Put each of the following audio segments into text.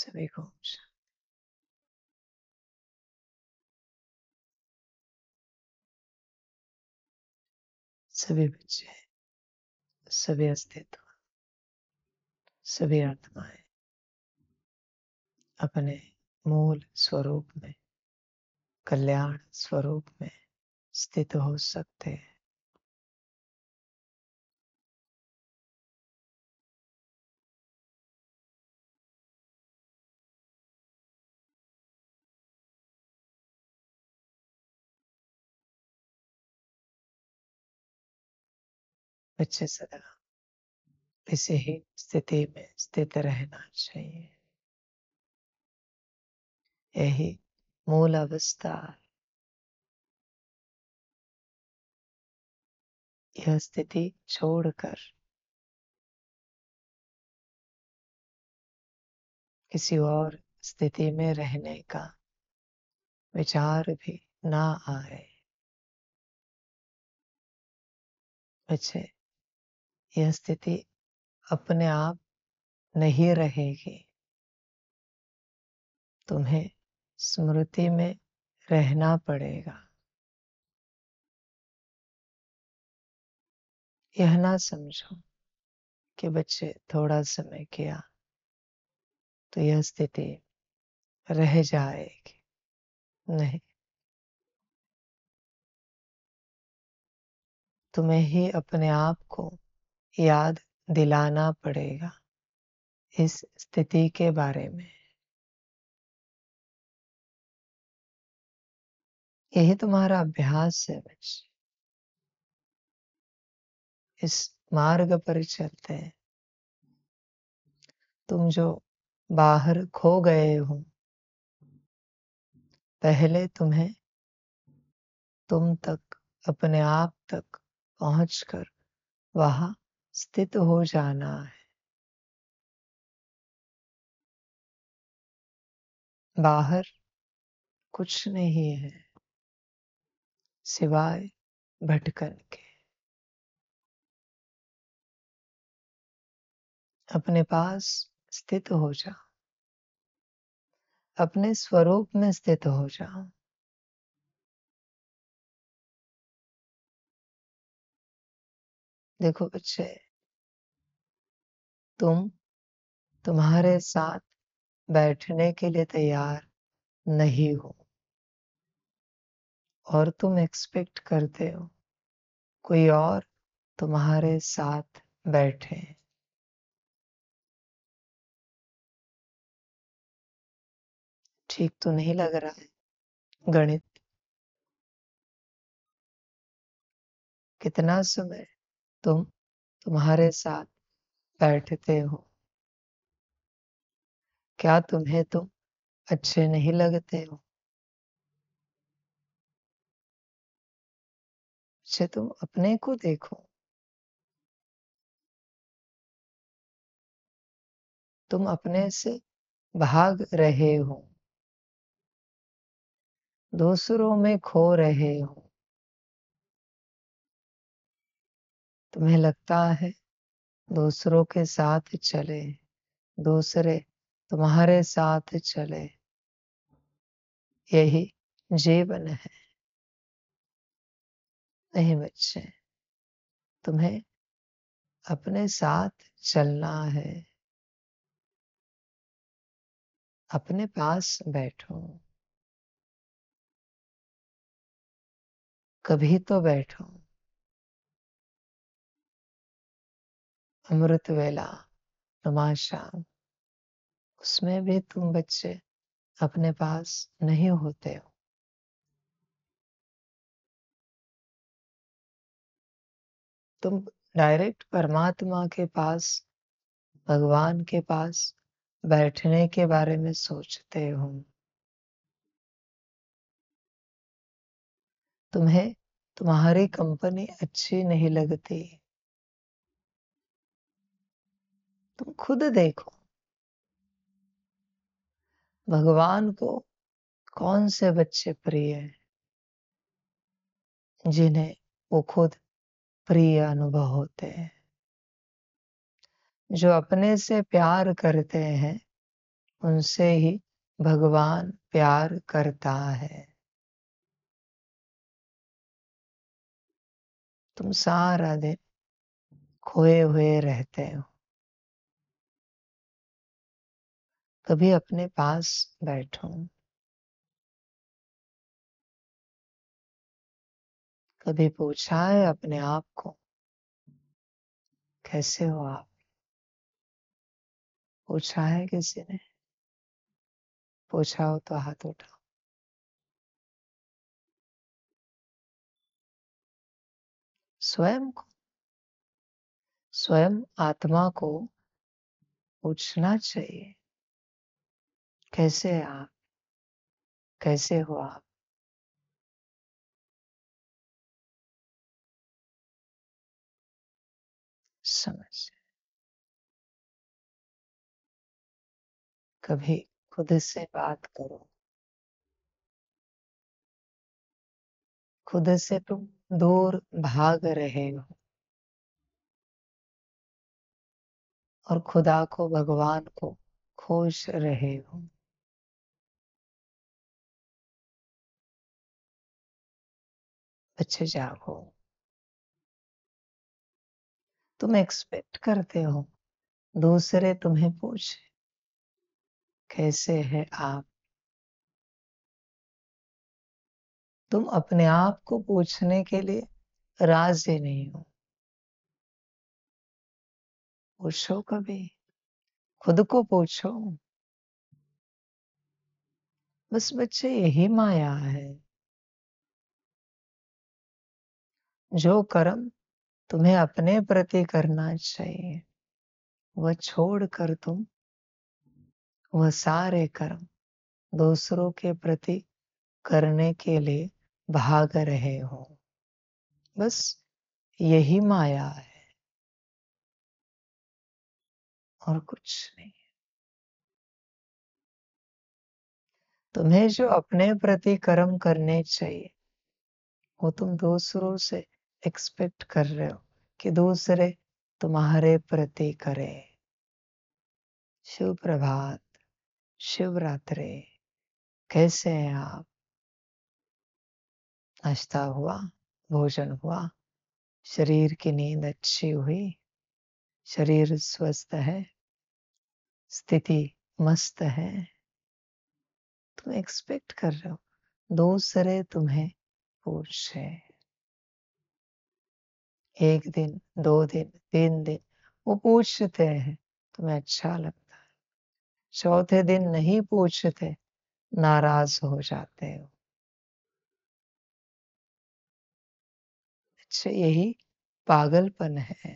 सभी को सभी बच्चे, सभी अस्तित्व, सभी आत्माएं अपने मूल स्वरूप में, कल्याण स्वरूप में स्थित हो सकते हैं। बच्चे सदा इसी ही स्थिति में स्थित रहना चाहिए। यही मूल अवस्था है। यह स्थिति छोड़कर किसी और स्थिति में रहने का विचार भी ना आए। बच्चे, यह स्थिति अपने आप नहीं रहेगी। तुम्हें स्मृति में रहना पड़ेगा। यह ना समझो कि बच्चे थोड़ा समय किया तो यह स्थिति रह जाएगी। नहीं, तुम्हें ही अपने आप को याद दिलाना पड़ेगा इस स्थिति के बारे में। यही तुम्हारा अभ्यास है बच्चे। इस मार्ग पर चलते हैं। तुम जो बाहर खो गए हो, पहले तुम्हें तुम तक, अपने आप तक पहुंचकर वहां स्थित हो जाना है। बाहर कुछ नहीं है सिवाय भटकन के। अपने पास स्थित हो जाओ, अपने स्वरूप में स्थित हो जाओ। देखो बच्चे, तुम तुम्हारे साथ बैठने के लिए तैयार नहीं हो और तुम एक्सपेक्ट करते हो कोई और तुम्हारे साथ बैठे। ठीक तो नहीं लग रहा है गणित? कितना समय तुम तुम्हारे साथ बैठते हो? क्या तुम्हें तुम अच्छे नहीं लगते हो? अच्छा, तुम अपने को देखो। तुम अपने से भाग रहे हो, दूसरों में खो रहे हो। तुम्हें लगता है दूसरों के साथ चले, दूसरे तुम्हारे साथ चले। यही जीवन है। नहीं बच्चे, तुम्हें अपने साथ चलना है। अपने पास बैठो। कभी तो बैठो। अमृत वेला, तमाशा, उसमें भी तुम बच्चे अपने पास नहीं होते हो। तुम डायरेक्ट परमात्मा के पास, भगवान के पास बैठने के बारे में सोचते हो। तुम्हें तुम्हारी कंपनी अच्छी नहीं लगती। तुम खुद देखो, भगवान को कौन से बच्चे प्रिय हैं जिन्हें वो खुद प्रिय अनुभव होते हैं। जो अपने से प्यार करते हैं उनसे ही भगवान प्यार करता है। तुम सारा दिन खोए हुए रहते हो, कभी अपने पास बैठो, कभी पूछा है अपने आप को कैसे हो आप? पूछा है किसी ने? पूछा हो तो हाथ उठाओ। स्वयं को, स्वयं आत्मा को पूछना चाहिए कैसे है आप, कैसे हो आप? समझ, कभी खुद से बात करो। खुद से तुम दूर भाग रहे हो और खुदा को, भगवान को खोज रहे हो। बच्चे जागो। तुम एक्सपेक्ट करते हो दूसरे तुम्हें पूछे कैसे है आप। तुम अपने आप को पूछने के लिए राजी नहीं हो। पूछो कभी, खुद को पूछो। बस बच्चे यही माया है। जो कर्म तुम्हें अपने प्रति करना चाहिए वह छोड़कर तुम वह सारे कर्म दूसरों के प्रति करने के लिए भाग रहे हो। बस यही माया है और कुछ नहीं। तुम्हें जो अपने प्रति कर्म करने चाहिए वो तुम दूसरों से एक्सपेक्ट कर रहे हो कि दूसरे तुम्हारे प्रति करें। शुभ प्रभात, शिव रात्रि। कैसे हैं आप? नाश्ता हुआ, भोजन हुआ, शरीर की नींद अच्छी हुई, शरीर स्वस्थ है, स्थिति मस्त है। तुम एक्सपेक्ट कर रहे हो दूसरे तुम्हें पूछे। एक दिन, 2 दिन, 3 दिन वो पूछते हैं, तुम्हें अच्छा लगता है। चौथे दिन नहीं पूछते, नाराज हो जाते हो। अच्छा, यही पागलपन है।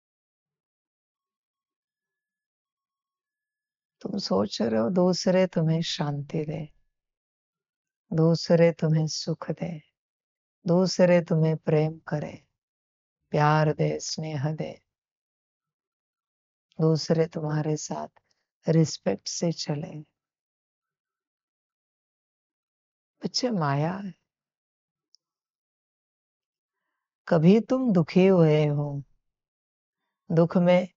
तुम सोच रहे हो दूसरे तुम्हें शांति दे, दूसरे तुम्हें सुख दे, दूसरे तुम्हें प्रेम करे, प्यार दे, स्नेह दे, दूसरे तुम्हारे साथ रिस्पेक्ट से चले। बच्चे माया है। कभी तुम दुखी हुए हो, दुख में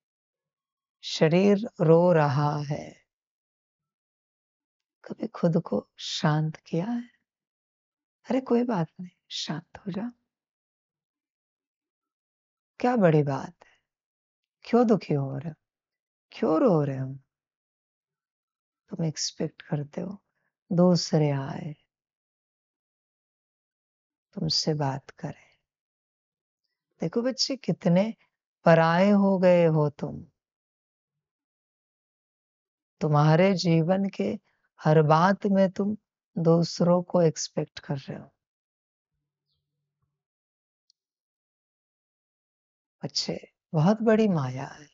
शरीर रो रहा है, कभी खुद को शांत किया है? अरे कोई बात नहीं, शांत हो जा। क्या बड़ी बात है? क्यों दुखी हो रहे हो? क्यों रो रहे हो? तुम एक्सपेक्ट करते हो दूसरे आए, तुमसे बात करें। देखो बच्चे कितने पराये हो गए हो तुम। तुम्हारे जीवन के हर बात में तुम दूसरों को एक्सपेक्ट कर रहे हो। बच्चे, बहुत बड़ी माया है।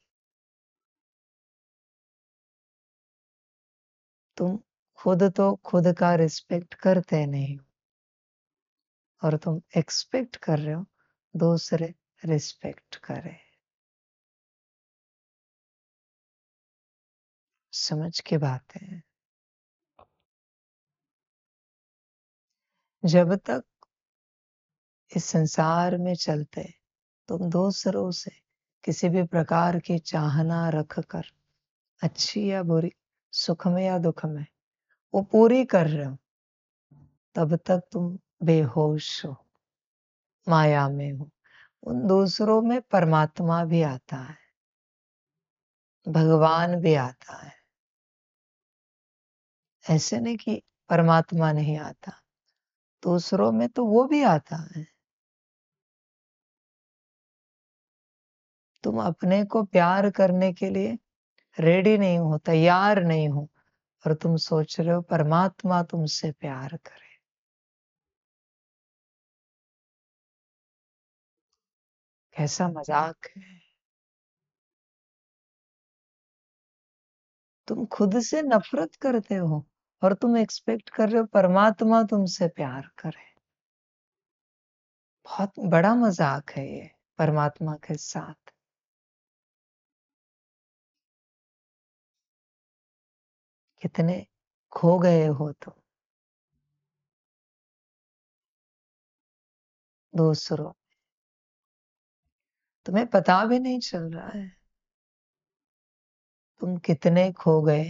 तुम खुद तो खुद का रिस्पेक्ट करते नहीं हो और तुम एक्सपेक्ट कर रहे हो दूसरे रिस्पेक्ट करें। समझ की बात है। जब तक इस संसार में चलते तुम दूसरों से किसी भी प्रकार की चाहना रखकर, अच्छी या बुरी, सुख में या दुख में, वो पूरी कर रहे हो, तब तक तुम बेहोश हो, माया में हो। उन दूसरों में परमात्मा भी आता है, भगवान भी आता है। ऐसे नहीं कि परमात्मा नहीं आता, दूसरों में तो वो भी आता है। तुम अपने को प्यार करने के लिए रेडी नहीं हो, तैयार नहीं हो, और तुम सोच रहे हो परमात्मा तुमसे प्यार करे। कैसा मजाक है। तुम खुद से नफरत करते हो और तुम एक्सपेक्ट कर रहे हो परमात्मा तुमसे प्यार करे। बहुत बड़ा मजाक है ये परमात्मा के साथ। कितने खो गए हो तुम दूसरों, तुम्हें पता भी नहीं चल रहा है तुम कितने खो गए।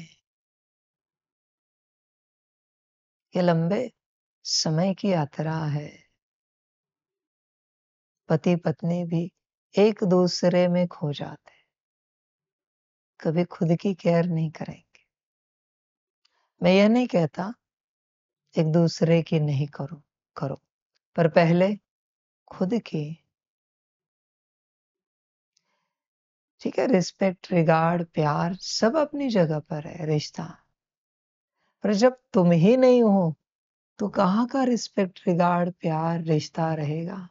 ये लंबे समय की यात्रा है। पति पत्नी भी एक दूसरे में खो जाते, कभी खुद की केयर नहीं करेंगे। मैं ये नहीं कहता एक दूसरे की नहीं करो, करो, पर पहले खुद की। ठीक है, रिस्पेक्ट, रिगार्ड, प्यार सब अपनी जगह पर है, रिश्ता। पर जब तुम ही नहीं हो तो कहाँ का रिस्पेक्ट, रिगार्ड, प्यार, रिश्ता रहेगा।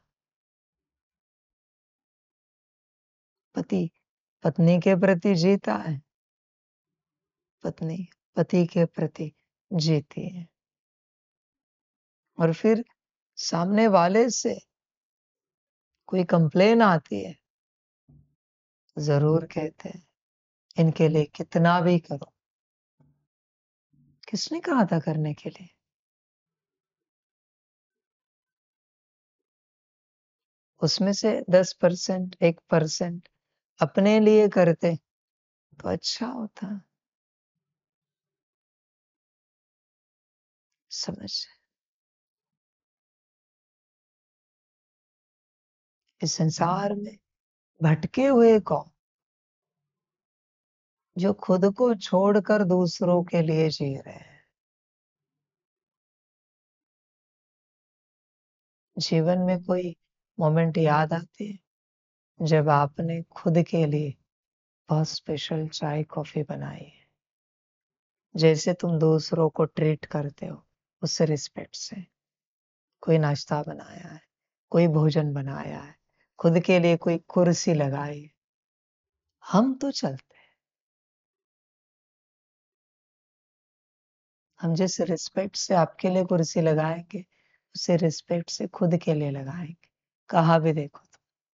पति पत्नी के प्रति जीता है, पत्नी पति के प्रति जीती है। और फिर सामने वाले से कोई कंप्लेन आती है, जरूर कहते हैं इनके लिए कितना भी करो। किसने कहा था करने के लिए? उसमें से 10%, 1% अपने लिए करते तो अच्छा होता। समझ, इस संसार में भटके हुए कौन, जो खुद को छोड़कर दूसरों के लिए जी रहे हैं। जीवन में कोई मोमेंट याद आती है जब आपने खुद के लिए बहुत स्पेशल चाय कॉफी बनाई है, जैसे तुम दूसरों को ट्रीट करते हो उस रिस्पेक्ट से। कोई नाश्ता बनाया है, कोई भोजन बनाया है, खुद के लिए कोई कुर्सी लगाई है। हम तो चलते हैं, हम जिस रिस्पेक्ट से आपके लिए कुर्सी लगाएंगे उसे रिस्पेक्ट से खुद के लिए लगाएंगे। कहाँ भी देखो तो।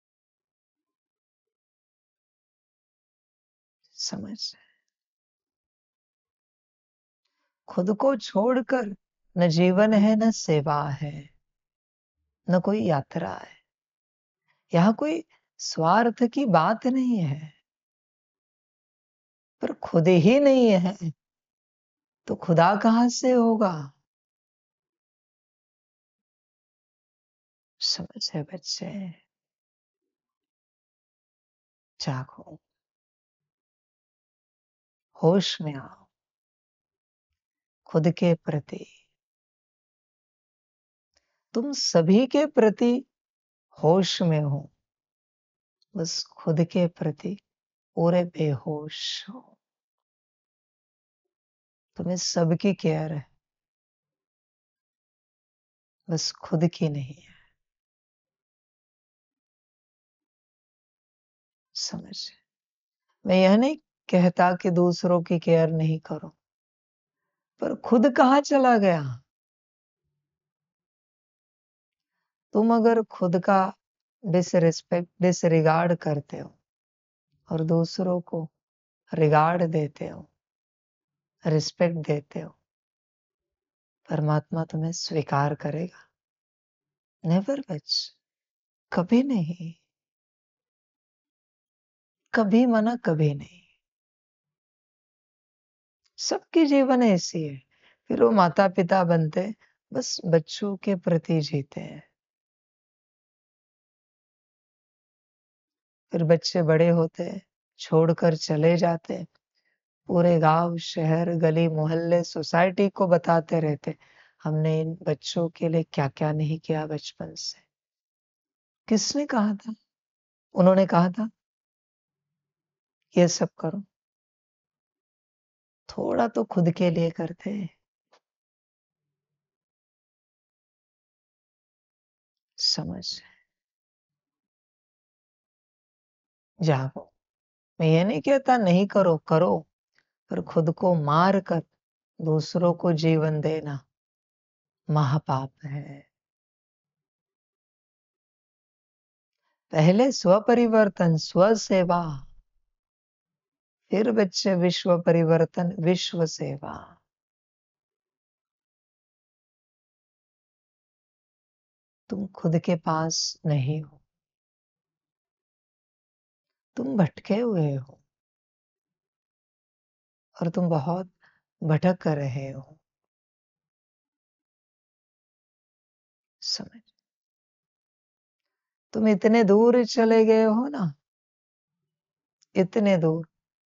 समझ, खुद को छोड़कर न जीवन है, न सेवा है, न कोई यात्रा है। यहाँ कोई स्वार्थ की बात नहीं है, पर खुद ही नहीं है तो खुदा कहाँ से होगा। समझ है बच्चे, जागो, होश में आओ, खुद के प्रति, तुम सभी के प्रति होश में हो, बस खुद के प्रति पूरे बेहोश हो। तुम्हें सबकी केयर है, बस खुद की नहीं है। समझ, मैं यह नहीं कहता कि दूसरों की केयर नहीं करो, पर खुद कहाँ चला गया। तुम अगर खुद का डिसरिस्पेक्ट, डिसरिगार्ड करते हो और दूसरों को रिगार्ड देते हो, रिस्पेक्ट देते हो, परमात्मा तुम्हें स्वीकार करेगा? नेवर बच, कभी नहीं, कभी मना कभी नहीं। सबकी जीवन ऐसी है। फिर वो माता पिता बनते, बस बच्चों के प्रति जीते हैं। फिर बच्चे बड़े होते, छोड़कर चले जाते, पूरे गांव, शहर, गली, मोहल्ले, सोसाइटी को बताते रहते, हमने इन बच्चों के लिए क्या-क्या नहीं किया बचपन से। किसने कहा था? उन्होंने कहा था, ये सब करो। थोड़ा तो खुद के लिए करते। समझ जागो। मैं ये नहीं कहता नहीं करो, करो, पर खुद को मार कर दूसरों को जीवन देना महापाप है। पहले स्वपरिवर्तन, स्वसेवा, फिर बच्चे विश्व परिवर्तन, विश्व सेवा। तुम खुद के पास नहीं हो, तुम भटके हुए हो और तुम बहुत भटक रहे हो। समझ, तुम इतने दूर चले गए हो ना, इतने दूर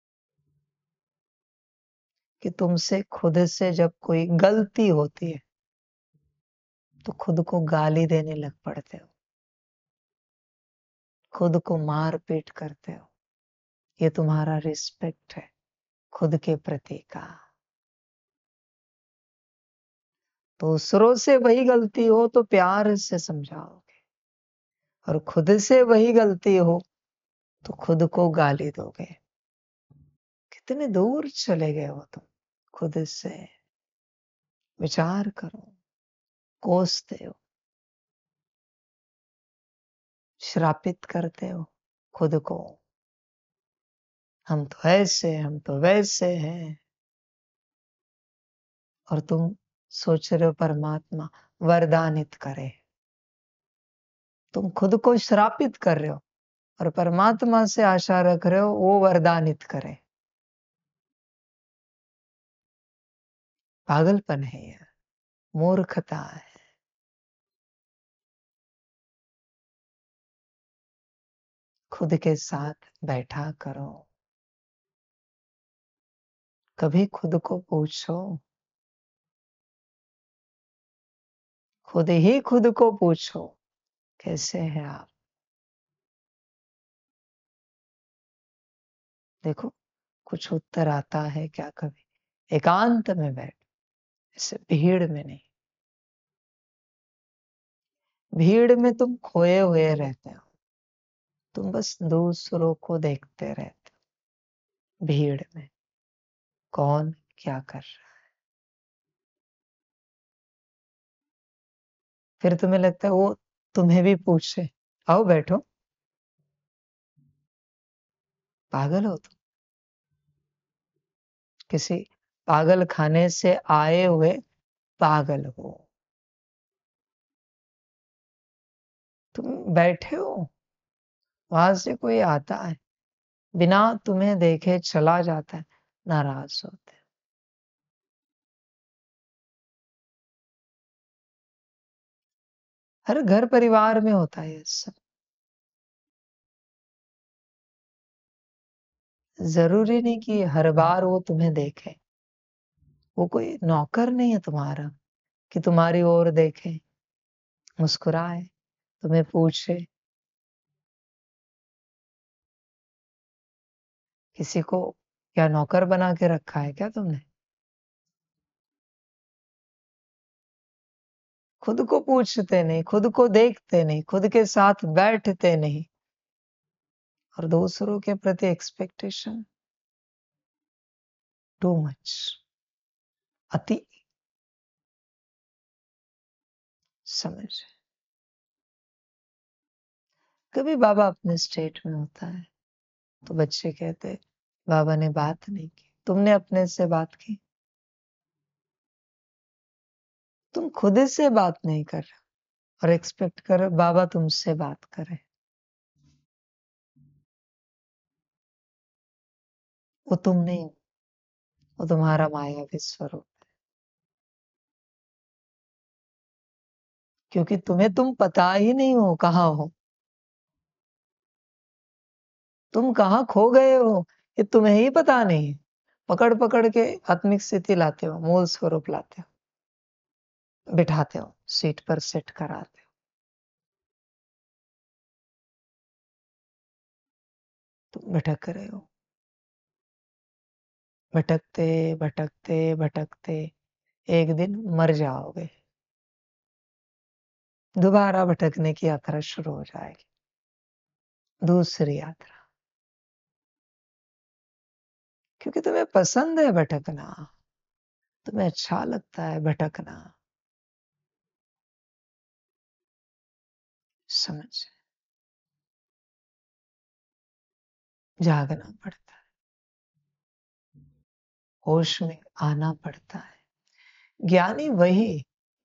कि तुमसे खुद से जब कोई गलती होती है तो खुद को गाली देने लग पड़ते हो, खुद को मार पीट करते हो। ये तुम्हारा रिस्पेक्ट है खुद के प्रति का। दूसरों से वही गलती हो तो प्यार से समझाओगे, और खुद से वही गलती हो तो खुद को गाली दोगे। कितने दूर चले गए हो तुम खुद से। विचार करो, कोसते हो, श्रापित करते हो खुद को। हम तो ऐसे, हम तो वैसे हैं। और तुम सोच रहे हो परमात्मा वरदानित करे। तुम खुद को श्रापित कर रहे हो और परमात्मा से आशा रख रहे हो वो वरदानित करे। पागलपन है यह, मूर्खता है। खुद के साथ बैठा करो। कभी खुद को पूछो, खुद ही खुद को पूछो, कैसे हैं आप? देखो, कुछ उत्तर आता है क्या कभी? एकांत में बैठ, ऐसे भीड़ में नहीं। भीड़ में तुम खोए हुए रहते हो, तुम बस दूसरों को देखते रहते हो। भीड़ में कौन क्या कर रहा है, फिर तुम्हें लगता है वो तुम्हें भी पूछे, आओ बैठो। पागल हो तुम, किसी पागल खाने से आए हुए पागल हो। तुम बैठे हो, वहां से कोई आता है, बिना तुम्हें देखे चला जाता है, नाराज होते हो। हर घर परिवार में होता है ये सब। जरूरी नहीं कि हर बार वो तुम्हें देखे। वो कोई नौकर नहीं है तुम्हारा कि तुम्हारी ओर देखे, मुस्कुराए, तुम्हें पूछे। किसी को क्या नौकर बना के रखा है क्या तुमने? खुद को पूछते नहीं, खुद को देखते नहीं, खुद के साथ बैठते नहीं, और दूसरों के प्रति एक्सपेक्टेशन टू मच, अति। समझ, कभी बाबा अपने स्टेट में होता है तो बच्चे कहते बाबा ने बात नहीं की। तुमने अपने से बात की? तुम खुद से बात नहीं कर रहे और एक्सपेक्ट करो बाबा तुमसे बात करे। वो तुम नहीं हो, वो तुम्हारा मायावी स्वरूप, क्योंकि तुम्हें तुम पता ही नहीं हो कहाँ हो, तुम कहाँ खो गए हो, ये तुम्हें ही पता नहीं। पकड़ पकड़ के आत्मिक स्थिति लाते हो, मूल स्वरूप लाते हो, बिठाते हो, सीट पर सेट कराते हो, तुम भटक रहे हो। भटकते भटकते भटकते एक दिन मर जाओगे, दोबारा भटकने की यात्रा शुरू हो जाएगी, दूसरी यात्रा, क्योंकि तुम्हें पसंद है भटकना, तुम्हें अच्छा लगता है भटकना। समझ, जागना पड़ता है, होश में आना पड़ता है। ज्ञानी वही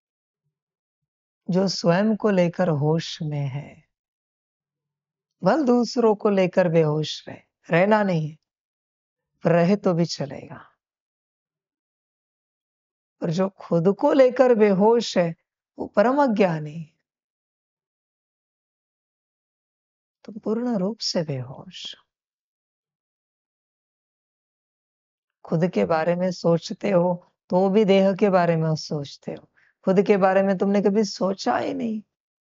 जो स्वयं को लेकर होश में है, भल दूसरों को लेकर बेहोश रहे, रहना नहीं है, रहे तो भी चलेगा। पर जो खुद को लेकर बेहोश है, वो परम अज्ञानी है। तुम पूर्ण रूप से बेहोश, खुद के बारे में सोचते हो तो भी देह के बारे में सोचते हो, खुद के बारे में तुमने कभी सोचा ही नहीं।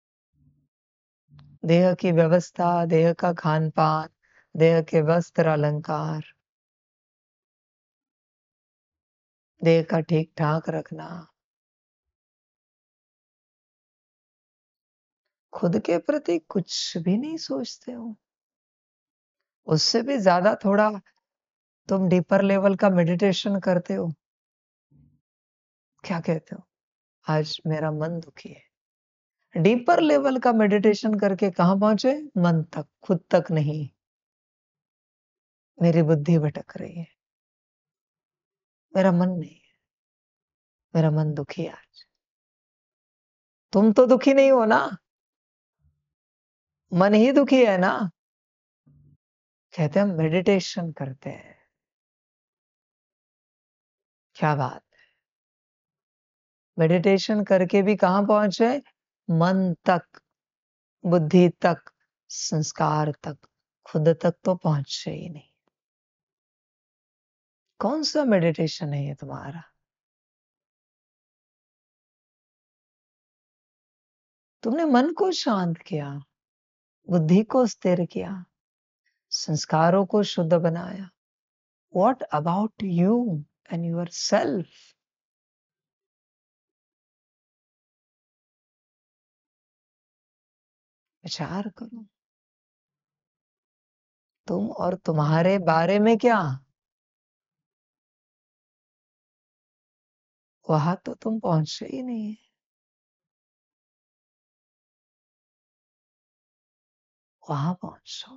देह की व्यवस्था, देह का खान पान, देह के वस्त्र अलंकार, देह का ठीक ठाक रखना, खुद के प्रति कुछ भी नहीं सोचते हो। उससे भी ज्यादा थोड़ा तुम डीपर लेवल का मेडिटेशन करते हो। क्या कहते हो, आज मेरा मन दुखी है, डीपर लेवल का मेडिटेशन करके कहां पहुंचे, मन तक, खुद तक नहीं। मेरी बुद्धि भटक रही है, मेरा मन नहीं है, मेरा मन दुखी है आज। तुम तो दुखी नहीं हो ना, मन ही दुखी है ना। कहते हैं हम मेडिटेशन करते हैं, क्या बात, मेडिटेशन करके भी कहां पहुंचे, मन तक, बुद्धि तक, संस्कार तक, खुद तक तो पहुंचे ही नहीं। कौन सा मेडिटेशन है ये तुम्हारा। तुमने मन को शांत किया, बुद्धि को स्थिर किया, संस्कारों को शुद्ध बनाया। What about you and yourself? विचार करो, तुम और तुम्हारे बारे में क्या, वहां तो तुम पहुंचे ही नहीं है। वहां पहुंचो,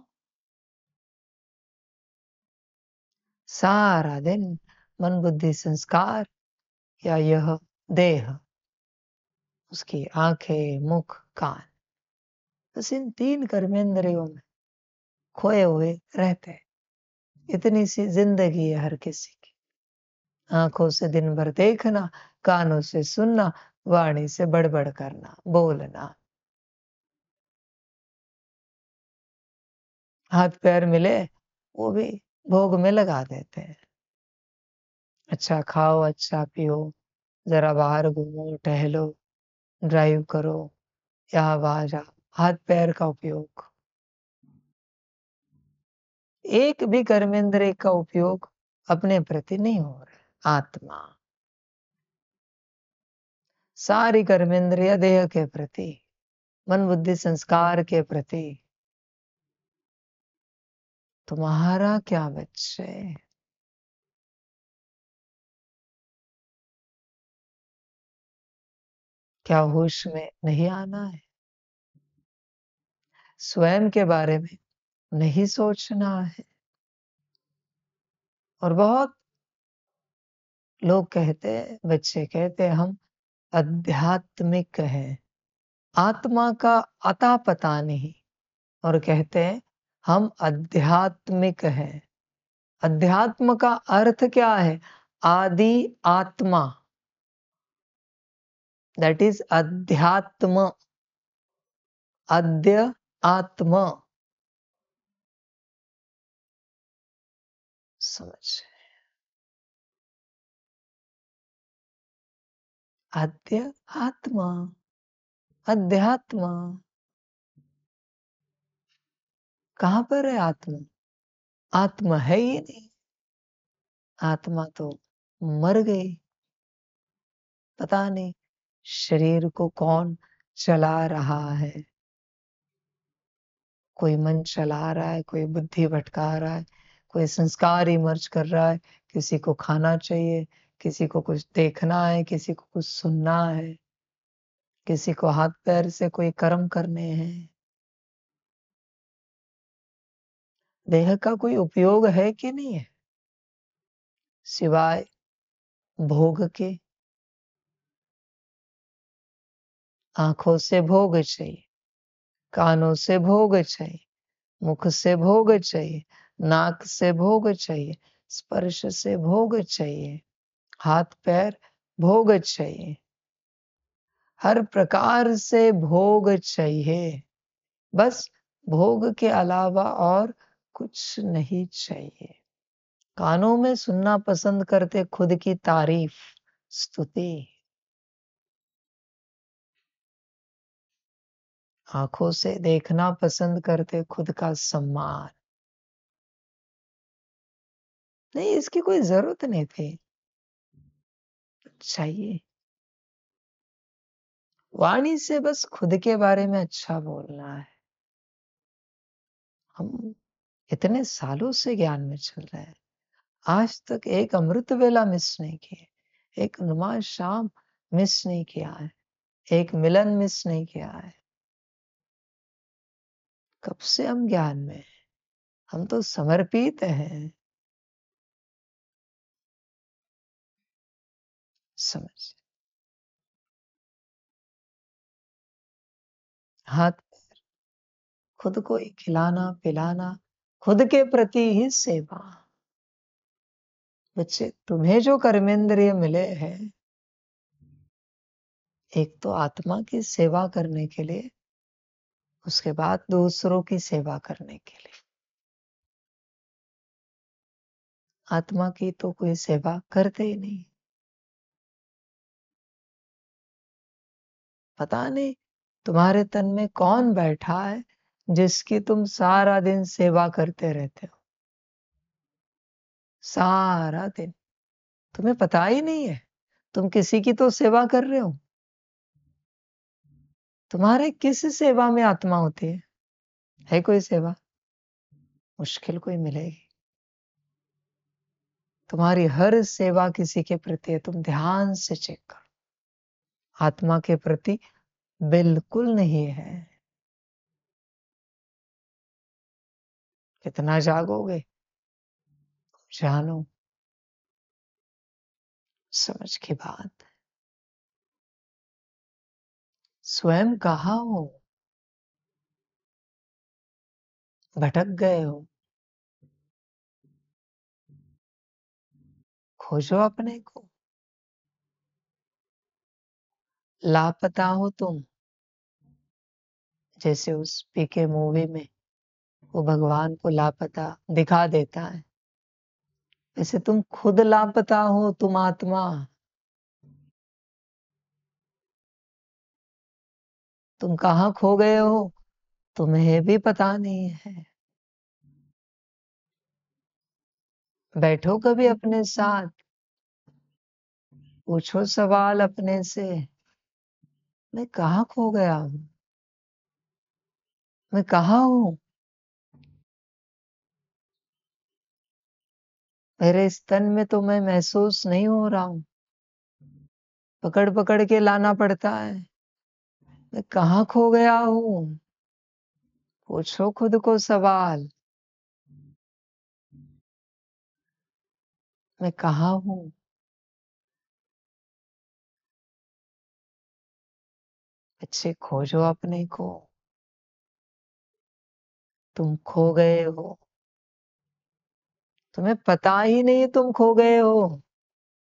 सारा दिन मन बुद्धि संस्कार या यह देह, उसकी आंखें मुख कान, बस इन तीन कर्मेंद्रियों में खोए हुए रहते हैं। इतनी सी जिंदगी है हर किसी की। आंखों से दिन भर देखना, कानों से सुनना, वाणी से बड़बड़ करना, बोलना, हाथ पैर मिले वो भी भोग में लगा देते हैं। अच्छा खाओ, अच्छा पियो, जरा बाहर घूमो, टहलो, ड्राइव करो, यहाँ वहां जाओ, हाथ पैर का उपयोग, एक भी कर्मेंद्रिय का उपयोग अपने प्रति नहीं हो रहा। आत्मा, सारी कर्मेंद्रिय देह के प्रति, मन बुद्धि संस्कार के प्रति। तुम्हारा क्या बच्चे, क्या होश में नहीं आना है, स्वयं के बारे में नहीं सोचना है। और बहुत लोग कहते हैं, बच्चे कहते हैं हम आध्यात्मिक हैं, आत्मा का अता पता नहीं, और कहते हैं हम आध्यात्मिक हैं। अध्यात्म का अर्थ क्या है, आदि आत्मा, दैट इज अध्यात्म, अद्य आत्म। समझ, अद्य आत्मा, अध्यात्म। कहां पर है आत्मा? आत्मा है ही नहीं, आत्मा तो मर गई। पता नहीं शरीर को कौन चला रहा है, कोई मन चला रहा है, कोई बुद्धि भटका रहा है, कोई संस्कार इमर्ज कर रहा है। किसी को खाना चाहिए, किसी को कुछ देखना है, किसी को कुछ सुनना है, किसी को हाथ पैर से कोई कर्म करने हैं। देह का कोई उपयोग है कि नहीं है सिवाय भोग के? आंखों से भोग चाहिए, कानों से भोग चाहिए, मुख से भोग चाहिए, नाक से भोग चाहिए, स्पर्श से भोग चाहिए, हाथ पैर भोग चाहिए, हर प्रकार से भोग चाहिए। बस भोग के अलावा और कुछ नहीं चाहिए। कानों में सुनना पसंद करते खुद की तारीफ, स्तुति। आंखों से देखना पसंद करते खुद का सम्मान। नहीं, इसकी कोई जरूरत नहीं थी। चाहिए वाणी से बस खुद के बारे में अच्छा बोलना है। हम इतने सालों से ज्ञान में चल रहे हैं, आज तक एक अमृत वेला मिस नहीं किए, एक नुमा शाम मिस नहीं किया है, एक मिलन मिस नहीं किया है। कब से हम ज्ञान में हैं? हम तो समर्पित हैं। समझ, हाथ खुद को ही खिलाना पिलाना, खुद के प्रति ही सेवा। बच्चे, तुम्हें जो कर्मेंद्रिय मिले हैं, एक तो आत्मा की सेवा करने के लिए, उसके बाद दूसरों की सेवा करने के लिए। आत्मा की तो कोई सेवा करते ही नहीं। पता नहीं तुम्हारे तन में कौन बैठा है जिसकी तुम सारा दिन सेवा करते रहते हो। सारा दिन तुम्हें पता ही नहीं है तुम किसी की तो सेवा कर रहे हो। तुम्हारे किस सेवा में आत्मा होती है कोई सेवा? मुश्किल कोई मिलेगी। तुम्हारी हर सेवा किसी के प्रति है, तुम ध्यान से चेक करो। आत्मा के प्रति बिल्कुल नहीं है। कितना जागोगे? जानो, समझ की बात। स्वयं कहाँ हो? भटक गए हो? खोजो अपने को। लापता हो तुम, जैसे उस पीके मूवी में वो भगवान को लापता दिखा देता है, वैसे तुम खुद लापता हो। तुम आत्मा, तुम कहाँ खो गए हो तुम्हें भी पता नहीं है। बैठो कभी अपने साथ, पूछो सवाल अपने से, मैं कहाँ खो गया हूँ, मैं कहाँ हूँ। मेरे स्तन में तो मैं महसूस नहीं हो रहा हूँ, पकड़ पकड़ के लाना पड़ता है। मैं कहाँ खो गया हूँ? पूछो खुद को सवाल, मैं कहाँ हूँ? अच्छे खोजो अपने को। तुम खो गए हो, तुम्हें पता ही नहीं तुम खो गए हो।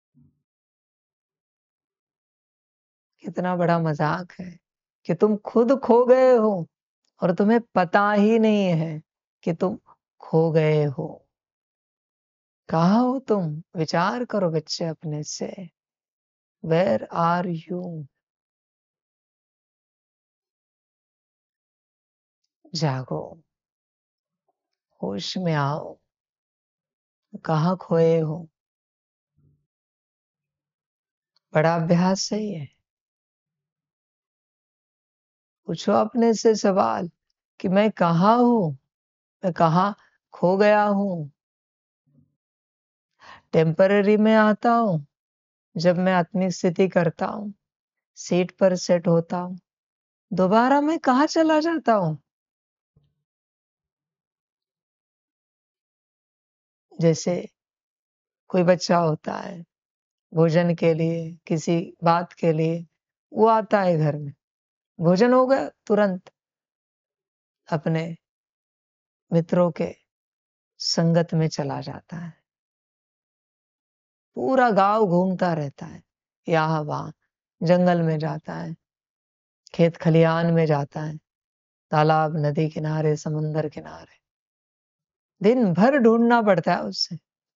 कितना बड़ा मजाक है कि तुम खुद खो गए हो और तुम्हें पता ही नहीं है कि तुम खो गए हो। कहाँ हो तुम? विचार करो बच्चे अपने से। Where are you? जागो, होश में आओ। कहाँ खोए हो? बड़ा अभ्यास सही है। पूछो अपने से सवाल कि मैं कहाँ हूँ, मैं कहाँ खो गया हूँ। टेम्पररी में आता हूँ जब मैं आत्मिक स्थिति करता हूँ, सीट पर सेट होता हूँ, दोबारा मैं कहाँ चला जाता हूँ। जैसे कोई बच्चा होता है भोजन के लिए, किसी बात के लिए, वो आता है घर में, भोजन हो गया, तुरंत अपने मित्रों के संगत में चला जाता है। पूरा गांव घूमता रहता है, यहाँ वहां, जंगल में जाता है, खेत खलिहान में जाता है, तालाब, नदी किनारे, समंदर किनारे, दिन भर ढूंढना पड़ता है उससे।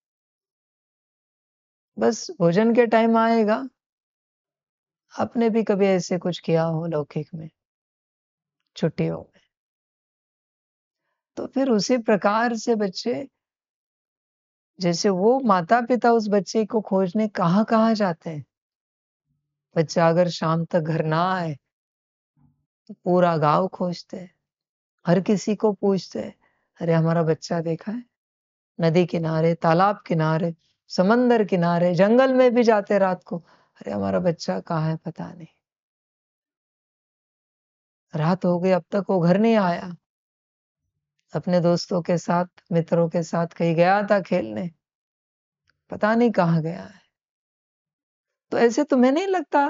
बस भोजन के टाइम आएगा। आपने भी कभी ऐसे कुछ किया हो लौकिक में, छुट्टियों में? तो फिर उसी प्रकार से बच्चे, जैसे वो माता पिता उस बच्चे को खोजने कहाँ कहाँ जाते हैं। बच्चा अगर शाम तक घर ना आए तो पूरा गांव खोजते हैं, हर किसी को पूछते हैं, अरे हमारा बच्चा देखा है? नदी किनारे, तालाब किनारे, समंदर किनारे, जंगल में भी जाते रात को, अरे हमारा बच्चा कहाँ है पता नहीं। रात हो गई अब तक वो घर नहीं आया। अपने दोस्तों के साथ, मित्रों के साथ कहीं गया था खेलने, पता नहीं कहाँ गया है। तो ऐसे तुम्हें नहीं लगता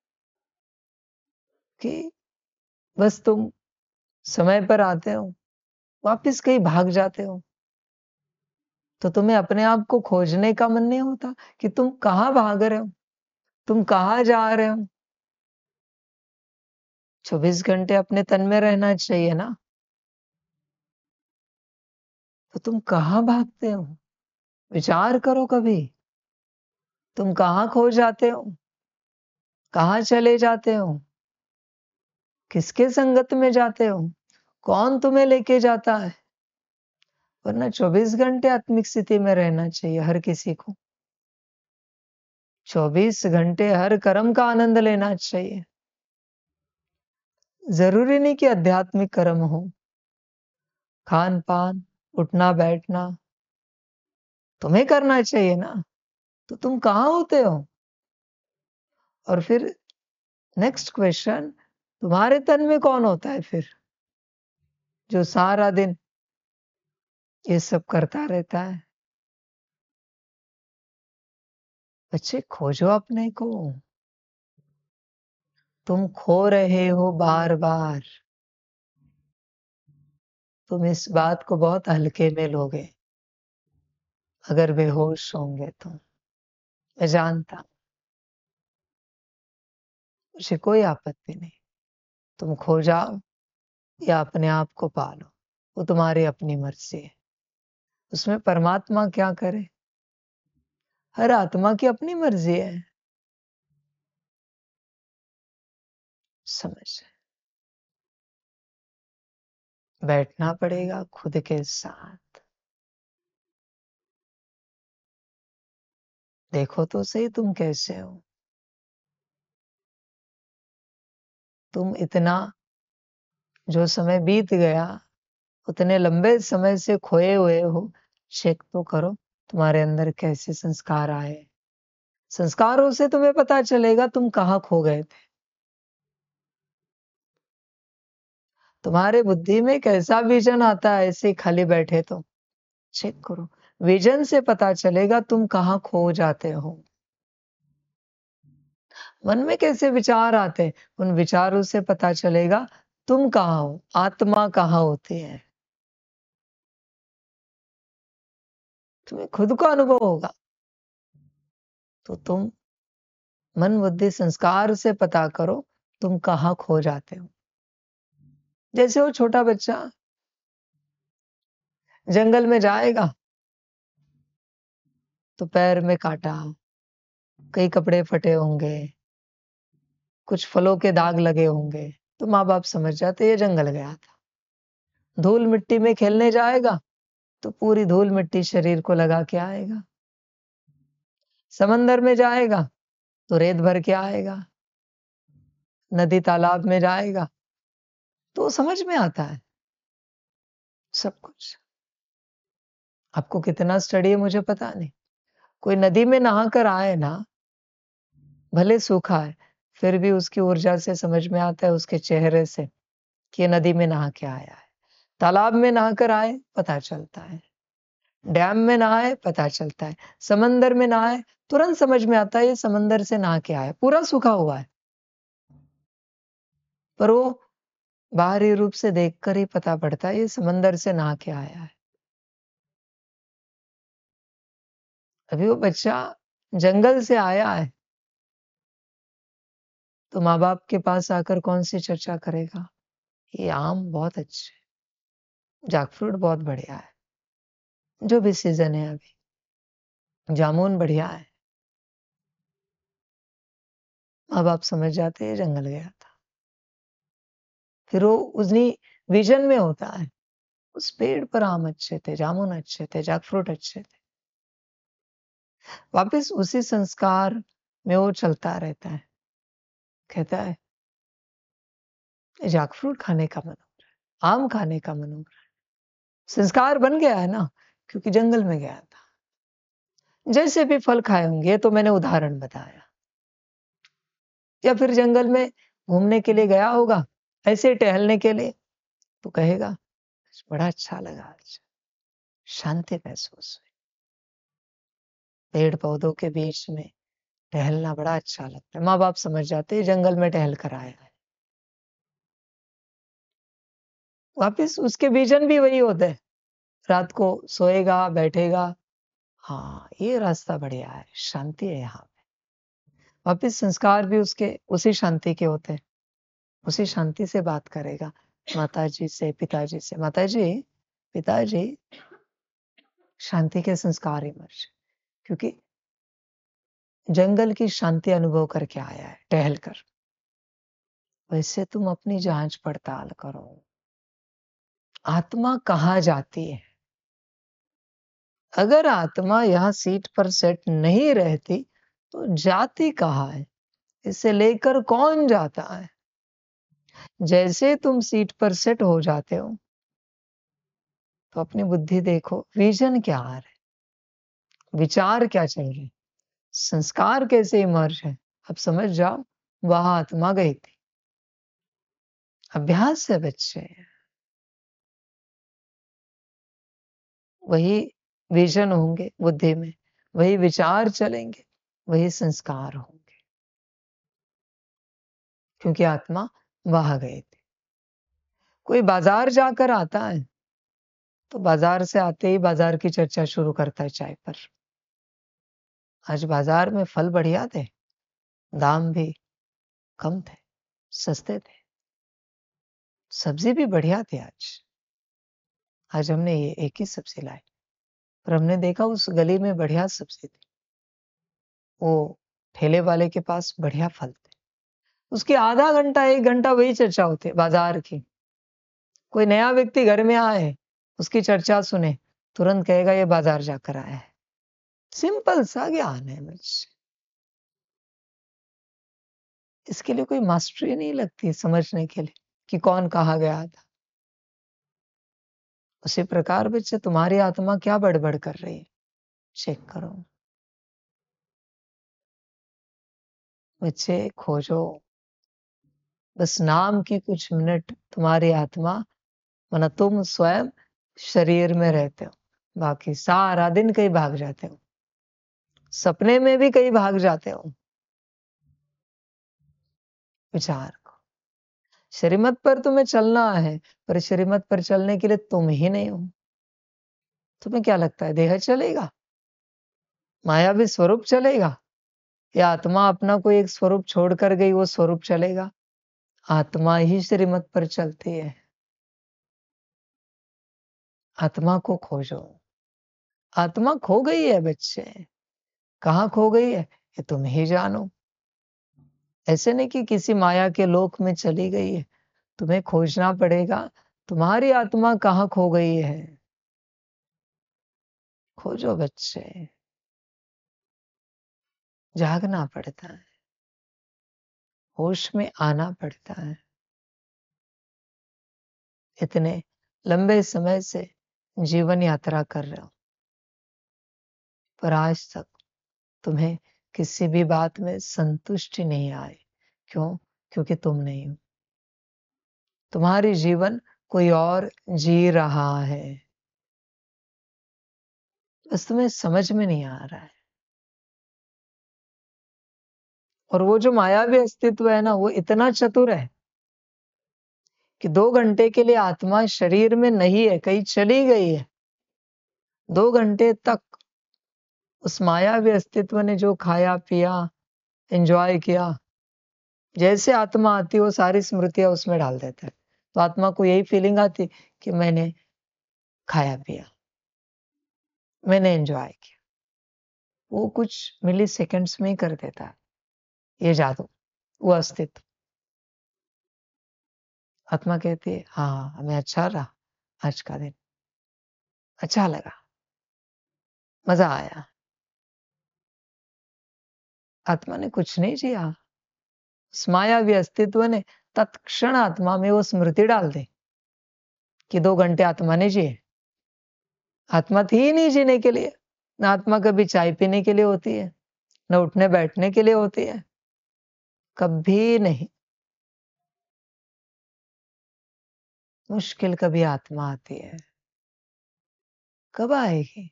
कि बस तुम समय पर आते हो, वापिस कहीं भाग जाते हो? तो तुम्हें अपने आप को खोजने का मन नहीं होता कि तुम कहाँ भाग रहे हो, तुम कहाँ जा रहे हो? 24 घंटे अपने तन में रहना चाहिए ना। तो तुम कहाँ भागते हो? विचार करो कभी। तुम कहाँ खो जाते हो? कहाँ चले जाते हो? किसके संगत में जाते हो? कौन तुम्हें लेके जाता है? वरना 24 घंटे आत्मिक स्थिति में रहना चाहिए हर किसी को। 24 घंटे हर कर्म का आनंद लेना चाहिए। जरूरी नहीं कि आध्यात्मिक कर्म हो। खान पान, उठना बैठना तुम्हें करना चाहिए ना। तो तुम कहाँ होते हो? और फिर नेक्स्ट क्वेश्चन, तुम्हारे तन में कौन होता है फिर, जो सारा दिन ये सब करता रहता है? बच्चे खोजो अपने को। तुम खो रहे हो बार बार। तुम इस बात को बहुत हल्के में लोगे अगर बेहोश होंगे तो। मैं जानता, मुझे कोई आपत्ति नहीं। तुम खो जाओ या अपने आप को पालो, वो तुम्हारी अपनी मर्जी है। उसमें परमात्मा क्या करे? हर आत्मा की अपनी मर्जी है। समझ? बैठना पड़ेगा खुद के साथ। देखो तो सही तुम कैसे हो। तुम इतना, जो समय बीत गया, उतने लंबे समय से खोए हुए हो। चेक तो करो तुम्हारे अंदर कैसे संस्कार आए। संस्कारों से तुम्हें पता चलेगा तुम कहाँ खो गए थे। तुम्हारे बुद्धि में कैसा विजन आता है ऐसे खाली बैठे तो चेक करो। विजन से पता चलेगा तुम कहाँ खो जाते हो। मन में कैसे विचार आते हैं, उन विचारों से पता चलेगा तुम कहाँ हो, आत्मा कहाँ होती है। तुम्हें खुद को अनुभव होगा। तो तुम मन बुद्धि संस्कार से पता करो तुम कहाँ खो जाते हो। जैसे वो छोटा बच्चा जंगल में जाएगा तो पैर में काटा, कई कपड़े फटे होंगे, कुछ फलों के दाग लगे होंगे, तो माँ-बाप समझ जाते ये जंगल गया था। धूल मिट्टी में खेलने जाएगा तो पूरी धूल मिट्टी शरीर को लगा के आएगा। समंदर में जाएगा तो रेत भर के आएगा। नदी तालाब में जाएगा तो समझ में आता है सब कुछ। आपको कितना स्टडी है मुझे पता नहीं। कोई नदी में नहा कर आए ना, भले सूखा है, फिर भी उसकी ऊर्जा से समझ में आता है उसके चेहरे से कि ये नदी में नहा के आया है। तालाब में नहाकर आए, पता चलता है। डैम में नहाए, पता चलता है। समंदर में नहाए, तुरंत समझ में आता है ये समंदर से नहा के आया, पूरा सूखा हुआ है। पर वो बाहरी रूप से देखकर ही पता पड़ता है ये समंदर से नहा के आया है। अभी वो बच्चा जंगल से आया है, तो माँ-बाप के पास आकर कौन-सी चर्चा करेगा? ये आम बहुत अच्छे हैं, जैकफ्रूट बहुत बढ़िया है, जो भी सीज़न है अभी, जामुन बढ़िया है। माँ-बाप समझ जाते हैं ये जंगल गया था। फिर वो उन्हीं विज़न में होता है, उस पेड़ पर आम अच्छे थे, जामुन अच्छे थे, जैकफ्रूट अच्छे थे। वापस उसी संस्कार में वो चलता रहता है। कहता है, जैकफ्रूट खाने का मन हो रहा है, आम खाने का मन हो रहा है। संस्कार बन गया है ना, क्योंकि जंगल में गया था। जैसे भी फल खाए होंगे, ये तो मैंने उदाहरण बताया। या फिर जंगल में घूमने के लिए गया होगा, ऐसे टहलने के लिए, तो कहेगा, बड़ा अच्छा लगा आज, शांति महसूस हुई। पेड़-पौधों के बीच में टहलना बड़ा अच्छा लगता है। माँ-बाप समझ जाते हैं जंगल में टहल कर आया है। वापिस उसके विज़न भी वही होते हैं। रात को सोएगा, बैठेगा, हाँ, ये रास्ता बढ़िया है, शांति है यहाँ पे। वापिस संस्कार भी उसके उसी शांति के होते हैं। उसी शांति से बात करेगा माताजी से, पिताजी से। माताजी, पिताजी, शांति के संस्कार इमर्ज, क्योंकि जंगल की शांति अनुभव करके आया है, टहल कर। वैसे तुम अपनी जाँच-पड़ताल करो। आत्मा कहाँ जाती है? अगर आत्मा यहाँ सीट पर सेट नहीं रहती, तो जाती कहाँ है? इसे लेकर कौन जाता है? जैसे तुम सीट पर सेट हो जाते हो, तो अपनी बुद्धि देखो, विज़न क्या आ रहा है? विचार क्या चल रहे हैं? संस्कार कैसे इमर्ज है? अब समझ जाओ, वहाँ आत्मा गई थी। अभ्यास से बच्चे वही विज़न होंगे बुद्धि में, वही विचार चलेंगे, वही संस्कार होंगे, क्योंकि आत्मा वहाँ गए थे। कोई बाज़ार जाकर आता है, तो बाज़ार से आते ही बाज़ार की चर्चा शुरू करता है चाय पर। आज बाज़ार में फल बढ़िया थे, दाम भी कम थे, सस्ते थे। सब्ज़ी भी बढ़िया थी आज। आज हमने ये एक ही सब्ज़ी लाई, पर हमने देखा उस गली में बढ़िया सब्ज़ी थी। वो ठेले वाले के पास बढ़िया फल थे। उसके आधा घंटा, 1 घंटा वही चर्चा होती है बाज़ार की। कोई नया व्यक्ति घर में आए, उसकी चर्चा सुने, तुरंत कहेगा ये बाज़ार जाकर आया है। सिंपल सा ज्ञान है बस। इसके लिए कोई मास्टरी नहीं लगती समझने के लिए कि कौन कहाँ गया था। उसी प्रकार बच्चे तुम्हारी आत्मा क्या बड़बड़ कर रही है, चेक करो। बच्चे खोजो, बस नाम की कुछ मिनट तुम्हारी आत्मा माना तुम स्वयं शरीर में रहते हो, बाकी सारा दिन कहीं भाग जाते हो। सपने में भी कहीं भाग जाते हो। विचार को। श्रीमत पर तुम्हें चलना है, पर श्रीमत पर चलने के लिए तुम ही नहीं हो। तुम्हें क्या लगता है देह चलेगा? मायावी स्वरूप चलेगा? ये आत्मा अपना कोई एक स्वरूप छोड़कर गई, वो स्वरूप चलेगा? आत्मा ही श्रीमत पर चलती है। आत्मा को खोजो। आत्मा खो गई है बच्चे। कहाँ खो गई है? ये तुम ही जानो। ऐसे नहीं कि किसी माया के लोक में चली गई है। तुम्हें खोजना पड़ेगा, तुम्हारी आत्मा कहाँ खो गई है। खोजो बच्चे। जागना पड़ता है, होश में आना पड़ता है। इतने लंबे समय से जीवन यात्रा कर रहे हो, पर आज तक तुम्हें किसी भी बात में संतुष्टि नहीं आई। क्यों? क्योंकि तुम नहीं हो। तुम्हारी जीवन कोई और जी रहा है, बस तुम्हें समझ में नहीं आ रहा है। और वो जो मायावी अस्तित्व है ना, वो इतना चतुर है कि 2 घंटे के लिए आत्मा शरीर में नहीं है, कहीं चली गई है। 2 घंटे तक उस मायावी अस्तित्व ने जो खाया पिया, एंजॉय किया, जैसे आत्मा आती है वो सारी स्मृतियां उसमें डाल देता है। तो आत्मा को यही फीलिंग आती कि मैंने खाया पिया, मैंने एंजॉय किया। वो कुछ मिली सेकेंड्स में ही कर देता है ये जादू, वो अस्तित्व। आत्मा कहती है हाँ, हमें अच्छा रहा, आज का दिन अच्छा लगा, मजा आया। आत्मा ने कुछ नहीं जिया। उस मायावी अस्तित्व ने तत्क्षण आत्मा में वो स्मृति डाल दी कि 2 घंटे आत्मा ने जिए। आत्मा थी ही नहीं जीने के लिए। ना आत्मा कभी चाय पीने के लिए होती है, न उठने बैठने के लिए होती है, कभी नहीं। मुश्किल कभी आत्मा आती है। कब आएगी?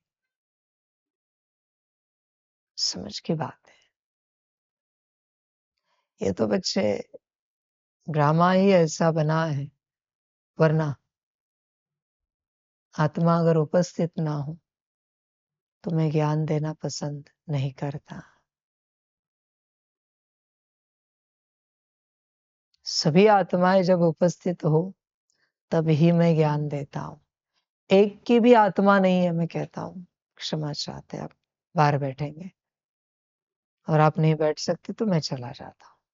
समझ की बात है। ये तो बच्चे ड्रामा ही ऐसा बना है, वरना आत्मा अगर उपस्थित ना हो तो मैं ज्ञान देना पसंद नहीं करता। सभी आत्माएं जब उपस्थित हो तब ही मैं ज्ञान देता हूँ। एक की भी आत्मा नहीं है, मैं कहता हूँ क्षमा चाहते आप बाहर बैठेंगे, और आप नहीं बैठ सकते तो मैं चला जाता हूँ।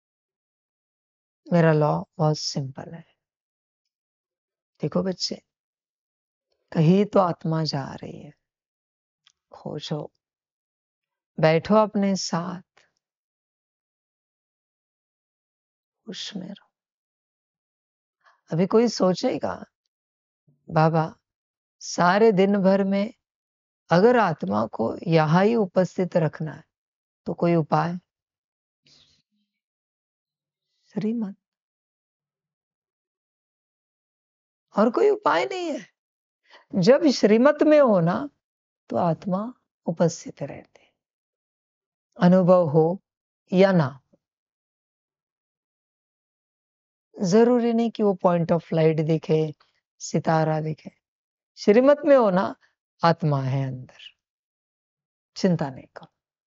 मेरा लॉ बहुत सिंपल है। देखो बच्चे, कहीं तो आत्मा जा रही है, खोजो, बैठो अपने साथ, उसमें रहो। अभी कोई सोचेगा बाबा सारे दिन भर में अगर आत्मा को यहाँ ही उपस्थित रखना है तो कोई उपाय? श्रीमत, और कोई उपाय नहीं है। जब श्रीमत में हो ना तो आत्मा उपस्थित रहती है, अनुभव हो या ना। जरूरी नहीं कि वो पॉइंट ऑफ लाइट दिखे, सितारा दिखे। श्रीमत में हो ना, आत्मा है अंदर, चिंता नहीं करो।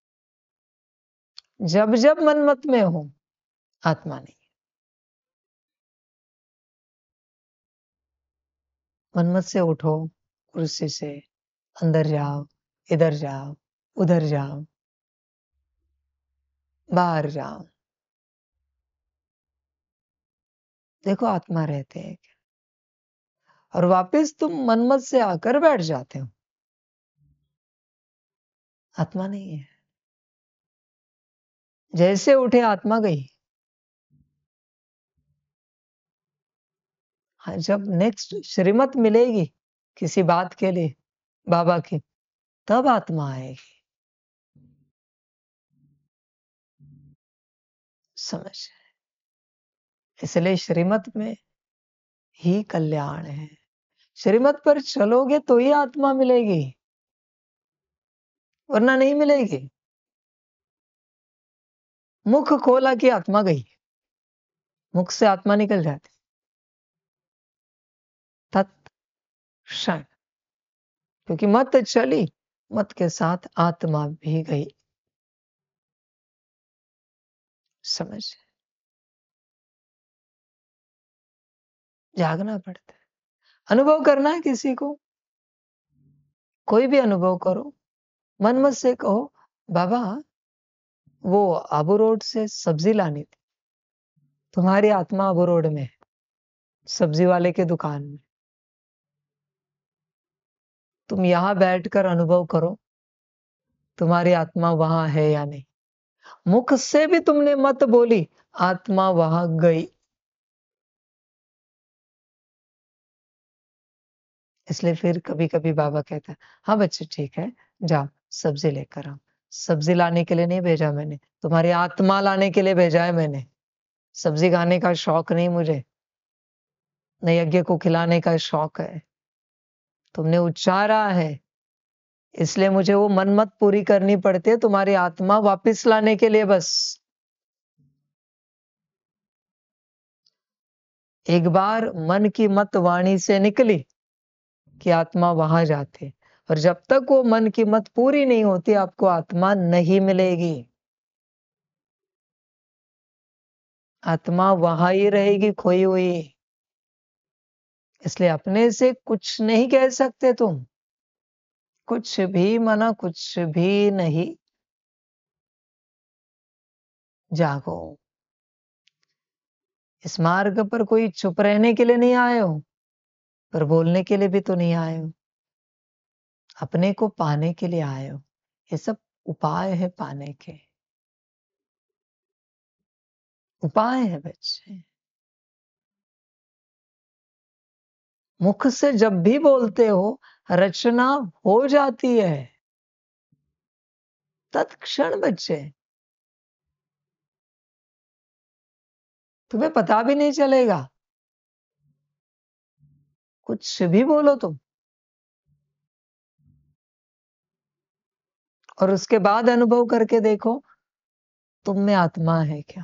जब जब मनमत में हो, आत्मा नहीं। मनमत से उठो कुर्सी से, अंदर जाओ, इधर जाओ, उधर जाओ, बाहर जाओ, देखो आत्मा रहते हैं क्या। और वापस तुम मनमत से आकर बैठ जाते हो, आत्मा नहीं है। जैसे उठे आत्मा गई। हाँ, जब नेक्स्ट श्रीमत मिलेगी किसी बात के लिए बाबा की, तब आत्मा आएगी। समझ? इसलिए श्रीमत में ही कल्याण है। श्रीमत पर चलोगे तो ही आत्मा मिलेगी, वरना नहीं मिलेगी। मुख खोला कि आत्मा गई, मुख से आत्मा निकल जाती तत्क्षण। क्योंकि मत चली, मत के साथ आत्मा भी गई। समझ, जागना पड़ता है। अनुभव करना है किसी को, कोई भी अनुभव करो, मन मत से कहो, बाबा वो आबू रोड से सब्जी लानी थी। तुम्हारी आत्मा आबू रोड में है, सब्जी वाले के दुकान में। तुम यहाँ बैठकर अनुभव करो, तुम्हारी आत्मा वहां है या नहीं। मुख से भी तुमने मत बोली, आत्मा वहां गई। इसलिए फिर कभी-कभी बाबा कहता है, हाँ बच्चे ठीक है, जाओ सब्जी लेकर आओ। सब्जी लाने के लिए नहीं भेजा मैंने, तुम्हारी आत्मा लाने के लिए भेजा है मैंने। सब्जी खाने का शौक नहीं मुझे, न यज्ञ को खिलाने का शौक है। तुमने उच्चारा है, इसलिए मुझे वो मनमत पूरी करनी पड़ती है तुम्हारी आत्मा वापस लाने के लिए बस। एक बार मन की मत वाणी से निकली कि आत्मा वहां जाती, और जब तक वो मन की मत पूरी नहीं होती, आपको आत्मा नहीं मिलेगी। आत्मा वहां ही रहेगी खोई हुई। इसलिए अपने से कुछ नहीं कह सकते तुम, कुछ भी माना कुछ भी नहीं। जागो, इस मार्ग पर कोई चुप रहने के लिए नहीं आए हो, पर बोलने के लिए भी तो नहीं आए हो। अपने को पाने के लिए आए हो। ये सब उपाय है पाने के, उपाय है बच्चे। मुख से जब भी बोलते हो, रचना हो जाती है तत्क्षण बच्चे। तुम्हें पता भी नहीं चलेगा, कुछ भी बोलो तुम, और उसके बाद अनुभव करके देखो तुम में आत्मा है क्या।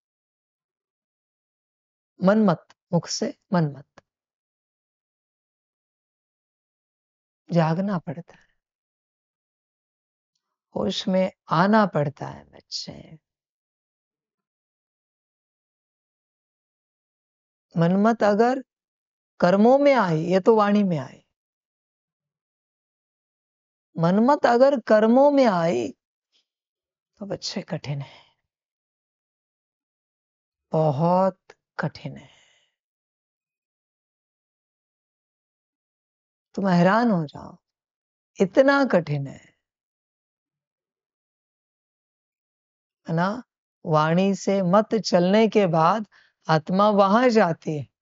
मन मत, मुख से मन मत, जागना पड़ता है, होश में आना पड़ता है बच्चे। मनमत अगर कर्मों में आई, ये तो वाणी में आई। मनमत अगर कर्मों में आई तो बच्चे कठिन है, बहुत कठिन है। तुम हैरान हो जाओ, इतना कठिन है ना। वाणी से मत चलने के बाद आत्मा वहां जाती है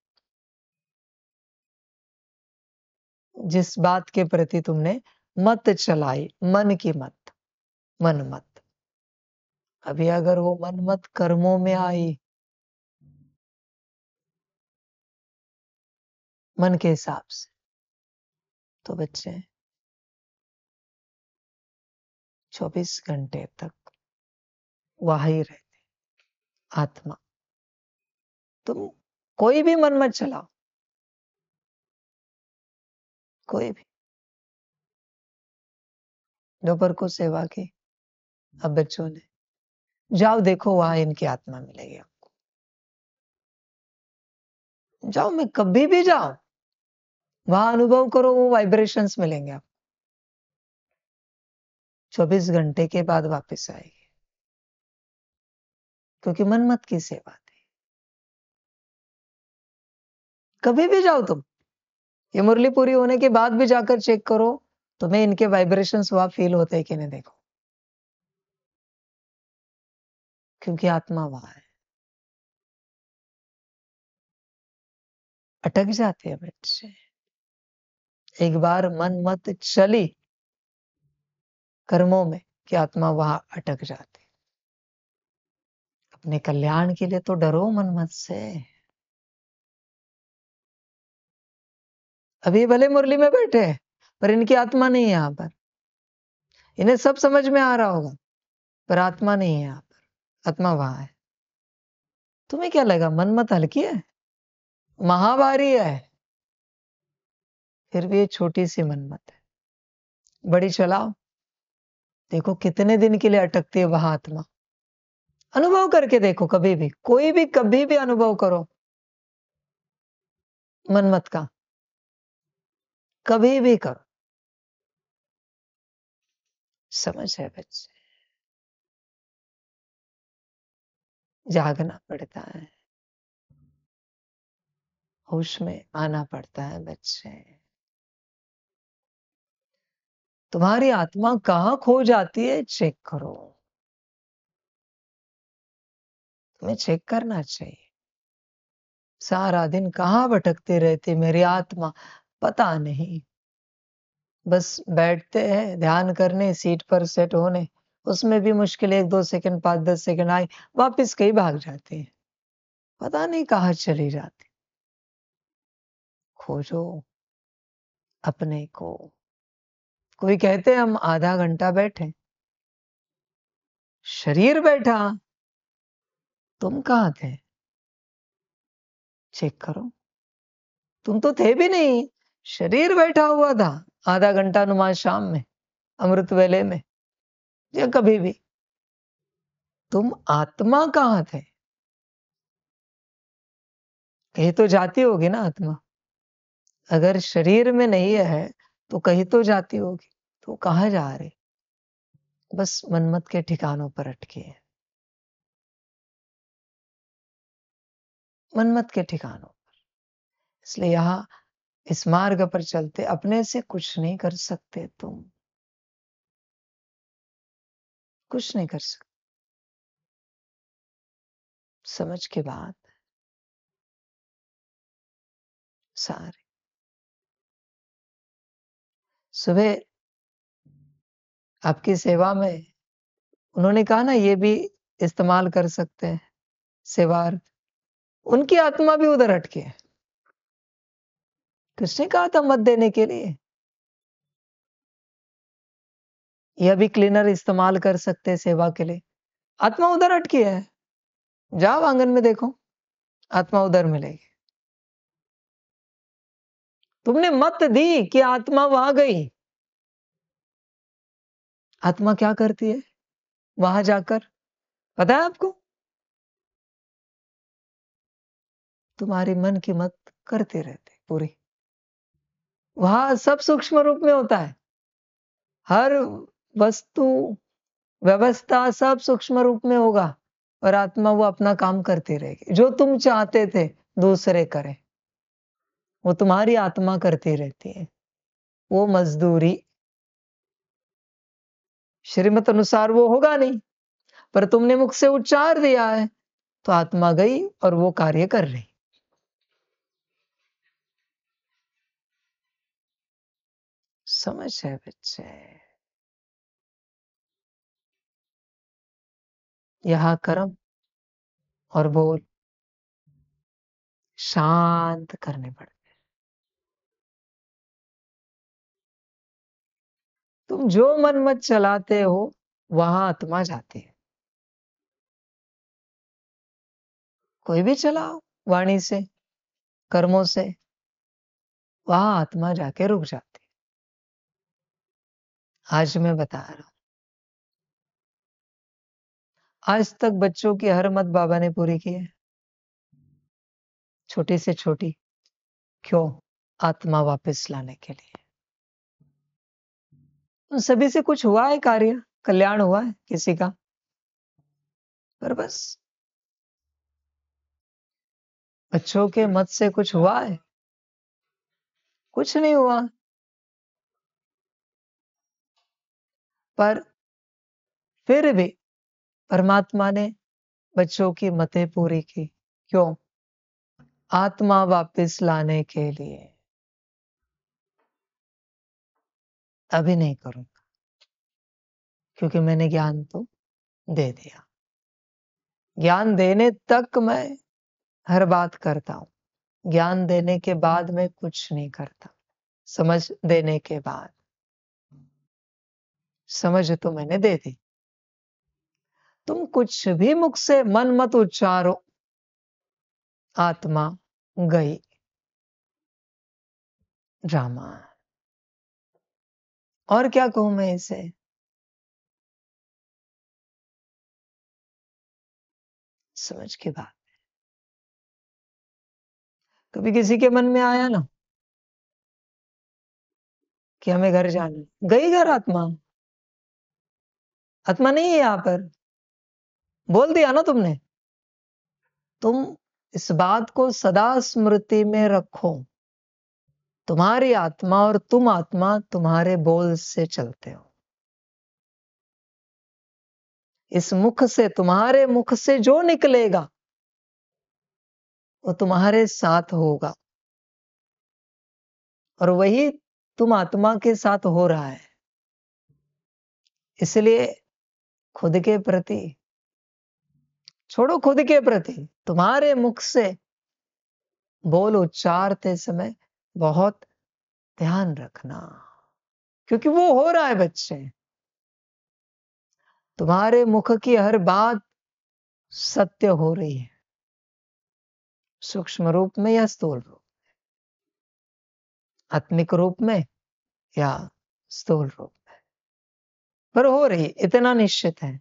जिस बात के प्रति तुमने मत चलाई, मन की मत, मन मत। अभी अगर वो मन मत कर्मों में आई, मन के हिसाब से, तो बच्चे 24 घंटे तक वहां ही रहते आत्मा। तुम कोई भी मन मत चलाओ, कोई भी। दोपहर को सेवा की, अब बच्चों ने, जाओ देखो वहां इनकी आत्मा मिलेगी आपको। जाओ, मैं कभी भी जाओ, वहां अनुभव करो, वो वाइब्रेशंस मिलेंगे आपको। 24 घंटे के बाद वापस आएगी, क्योंकि मनमत की सेवा थी। कभी भी जाओ तुम, ये मुरली पूरी होने के बाद भी जाकर चेक करो, तुम्हें इनके वाइब्रेशंस वहां फील होते हैं कि नहीं, देखो। क्योंकि आत्मा वहां है, अटक जाते हैं बच्चे। एक बार मन मत चली कर्मों में कि आत्मा वहां अटक जाती। अपने कल्याण के लिए तो डरो मन मत से। अभी भले मुरली में बैठे हैं, पर इनकी आत्मा नहीं है यहाँ पर। इन्हें सब समझ में आ रहा होगा, पर आत्मा नहीं है यहाँ पर, आत्मा वहां है। तुम्हें क्या लगा मनमत हल्की है, महाभारी है? फिर भी ये छोटी सी मनमत है, बड़ी चलाओ। देखो कितने दिन के लिए अटकती है वहां आत्मा। अनुभव करके देखो कभी भी, कोई भी कभी भी अनुभव करो मनमत का, कभी भी करो। समझ है बच्चे, जागना पड़ता है, होश में आना पड़ता है बच्चे। तुम्हारी आत्मा कहाँ खो जाती है चेक करो, तुम्हें चेक करना चाहिए। सारा दिन कहाँ भटकती रहती मेरी आत्मा, पता नहीं। बस बैठते हैं ध्यान करने, सीट पर सेट होने, उसमें भी मुश्किल 1-2 सेकंड, 5-10 सेकंड आए, वापस कहीं भाग जाती है। पता नहीं कहाँ चली जाती। खोजो अपने को। कोई कहते हैं हम आधा घंटा बैठे, शरीर बैठा, तुम कहाँ थे? चेक करो। तुम तो थे भी नहीं, शरीर बैठा हुआ था आधा घंटा नुमा शाम में, अमृत वेले में या कभी भी। तुम आत्मा कहाँ थे? कहीं तो जाती होगी ना आत्मा। अगर शरीर में नहीं है, तो कहीं तो जाती होगी। तो कहाँ जा रहे? बस मनमत के ठिकानों पर अटके हैं। मनमत के ठिकानों। इसलिए यहाँ इस मार्ग पर चलते अपने से कुछ नहीं कर सकते तुम। कुछ नहीं कर सकते। समझ के बाद सारे सुबह आपकी सेवा में उन्होंने कहा ना ये भी इस्तेमाल कर सकते हैं सेवार्थ। उनकी आत्मा भी उधर अटके है। किसने कहा था मत देने के लिए? यह भी क्लीनर इस्तेमाल कर सकते हैं सेवा के लिए। आत्मा उधर अटकी है। जाओ आंगन में देखो, आत्मा उधर मिलेगी। तुमने मत दी कि आत्मा वहां गई। आत्मा क्या करती है वहां जाकर, पता है आपको? तुम्हारी मन की मत करते रहते पूरी। वहां सब सूक्ष्म रूप में होता है। हर वस्तु व्यवस्था सब सूक्ष्म रूप में होगा और आत्मा वो अपना काम करती रहेगी। जो तुम चाहते थे दूसरे करें, वो तुम्हारी आत्मा करती रहती है। वो मजदूरी श्रीमत अनुसार वो होगा नहीं, पर तुमने मुख से उच्चार दिया है, तो आत्मा गई और वो कार्य कर रही। समझ है बच्चे? यहाँ कर्म और बोल शांत करने पड़ते। तुम जो मन मत चलाते हो वहां आत्मा जाती है। कोई भी चलाओ, वाणी से, कर्मों से, वहां आत्मा जाके रुक जाती है। आज मैं बता रहा हूं, आज तक बच्चों की हर मत बाबा ने पूरी की है, छोटी से छोटी। क्यों? आत्मा वापस लाने के लिए। उन सभी से कुछ हुआ है कार्य, कल्याण हुआ है किसी का? पर बस बच्चों के मत से कुछ हुआ है? कुछ नहीं हुआ। पर फिर भी परमात्मा ने बच्चों की मतें पूरी की। क्यों? आत्मा वापस लाने के लिए। अभी नहीं करूंगा, क्योंकि मैंने ज्ञान तो दे दिया। ज्ञान देने तक मैं हर बात करता हूं, ज्ञान देने के बाद मैं कुछ नहीं करता। समझ देने के बाद, समझ तो मैंने दे दी। तुम कुछ भी मुख से मन मत उच्चारो, आत्मा गई। ड्रामा। और क्या कहूं मैं इसे? समझ की बात। कभी किसी के मन में आया ना कि हमें घर जाना है, गई घर आत्मा। आत्मा नहीं है यहाँ पर, बोल दिया ना तुमने। तुम इस बात को सदा स्मृति में रखो, तुम्हारी आत्मा और तुम आत्मा तुम्हारे बोल से चलते हो। इस मुख से, तुम्हारे मुख से जो निकलेगा वो तुम्हारे साथ होगा, और वही तुम आत्मा के साथ हो रहा है। इसलिए खुद के प्रति छोड़ो, खुद के प्रति तुम्हारे मुख से बोल उच्चारते समय बहुत ध्यान रखना, क्योंकि वो हो रहा है बच्चे। तुम्हारे मुख की हर बात सत्य हो रही है, सूक्ष्म रूप में या स्थूल रूप, आत्मिक रूप में या स्थूल रूप में, पर हो रही, इतना निश्चित है।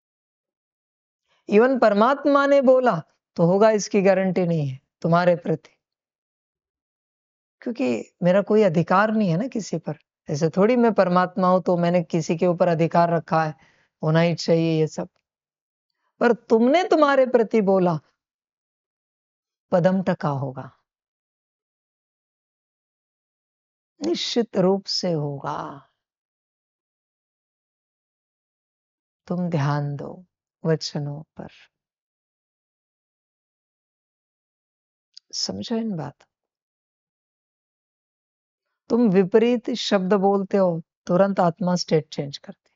इवन परमात्मा ने बोला तो होगा, इसकी गारंटी नहीं है तुम्हारे प्रति, क्योंकि मेरा कोई अधिकार नहीं है ना किसी पर। ऐसे थोड़ी मैं परमात्मा हूं तो मैंने किसी के ऊपर अधिकार रखा है, होना ही चाहिए ये सब। पर तुमने तुम्हारे प्रति बोला, पदम टका होगा, निश्चित रूप से होगा। तुम ध्यान दो वचनों पर, समझो इन बात। तुम विपरीत शब्द बोलते हो, तुरंत आत्मा स्टेट चेंज करती।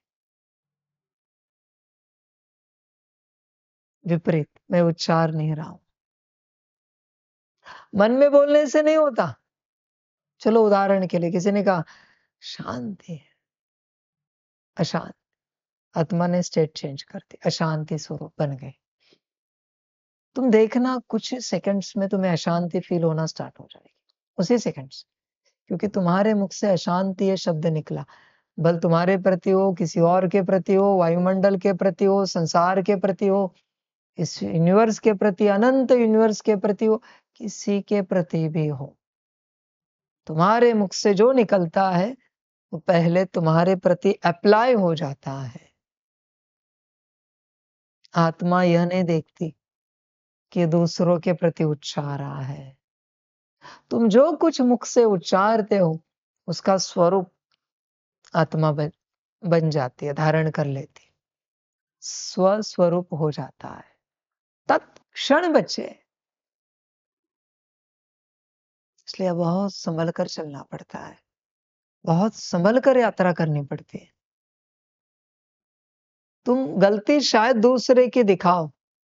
विपरीत, मैं उच्चार नहीं रहा हूं, मन में बोलने से नहीं होता। चलो उदाहरण के लिए किसी ने कहा शांति है, अशांत, आत्मा ने स्टेट चेंज कर दी, अशांति स्वरूप बन गए। तुम देखना कुछ सेकंड्स में तुम्हें अशांति फील होना स्टार्ट हो जाएगी, उसी सेकंड्स, क्योंकि तुम्हारे मुख से अशांति ये शब्द निकला। बल तुम्हारे प्रति हो, किसी और के प्रति हो, वायुमंडल के प्रति हो, संसार के प्रति हो, इस यूनिवर्स के प्रति, अनंत यूनिवर्स के प्रति हो, किसी के प्रति भी हो, तुम्हारे मुख से जो निकलता है वो पहले तुम्हारे प्रति अप्लाई हो जाता है। आत्मा यह नहीं देखती कि दूसरों के प्रति उच्चार रहा है। तुम जो कुछ मुख से उच्चारते हो उसका स्वरूप आत्मा बन जाती है, धारण कर लेती, स्वस्वरूप हो जाता है तत्क्षण बच्चे। इसलिए बहुत संभल कर चलना पड़ता है, बहुत संभल कर यात्रा करनी पड़ती है। तुम गलती शायद दूसरे की दिखाओ,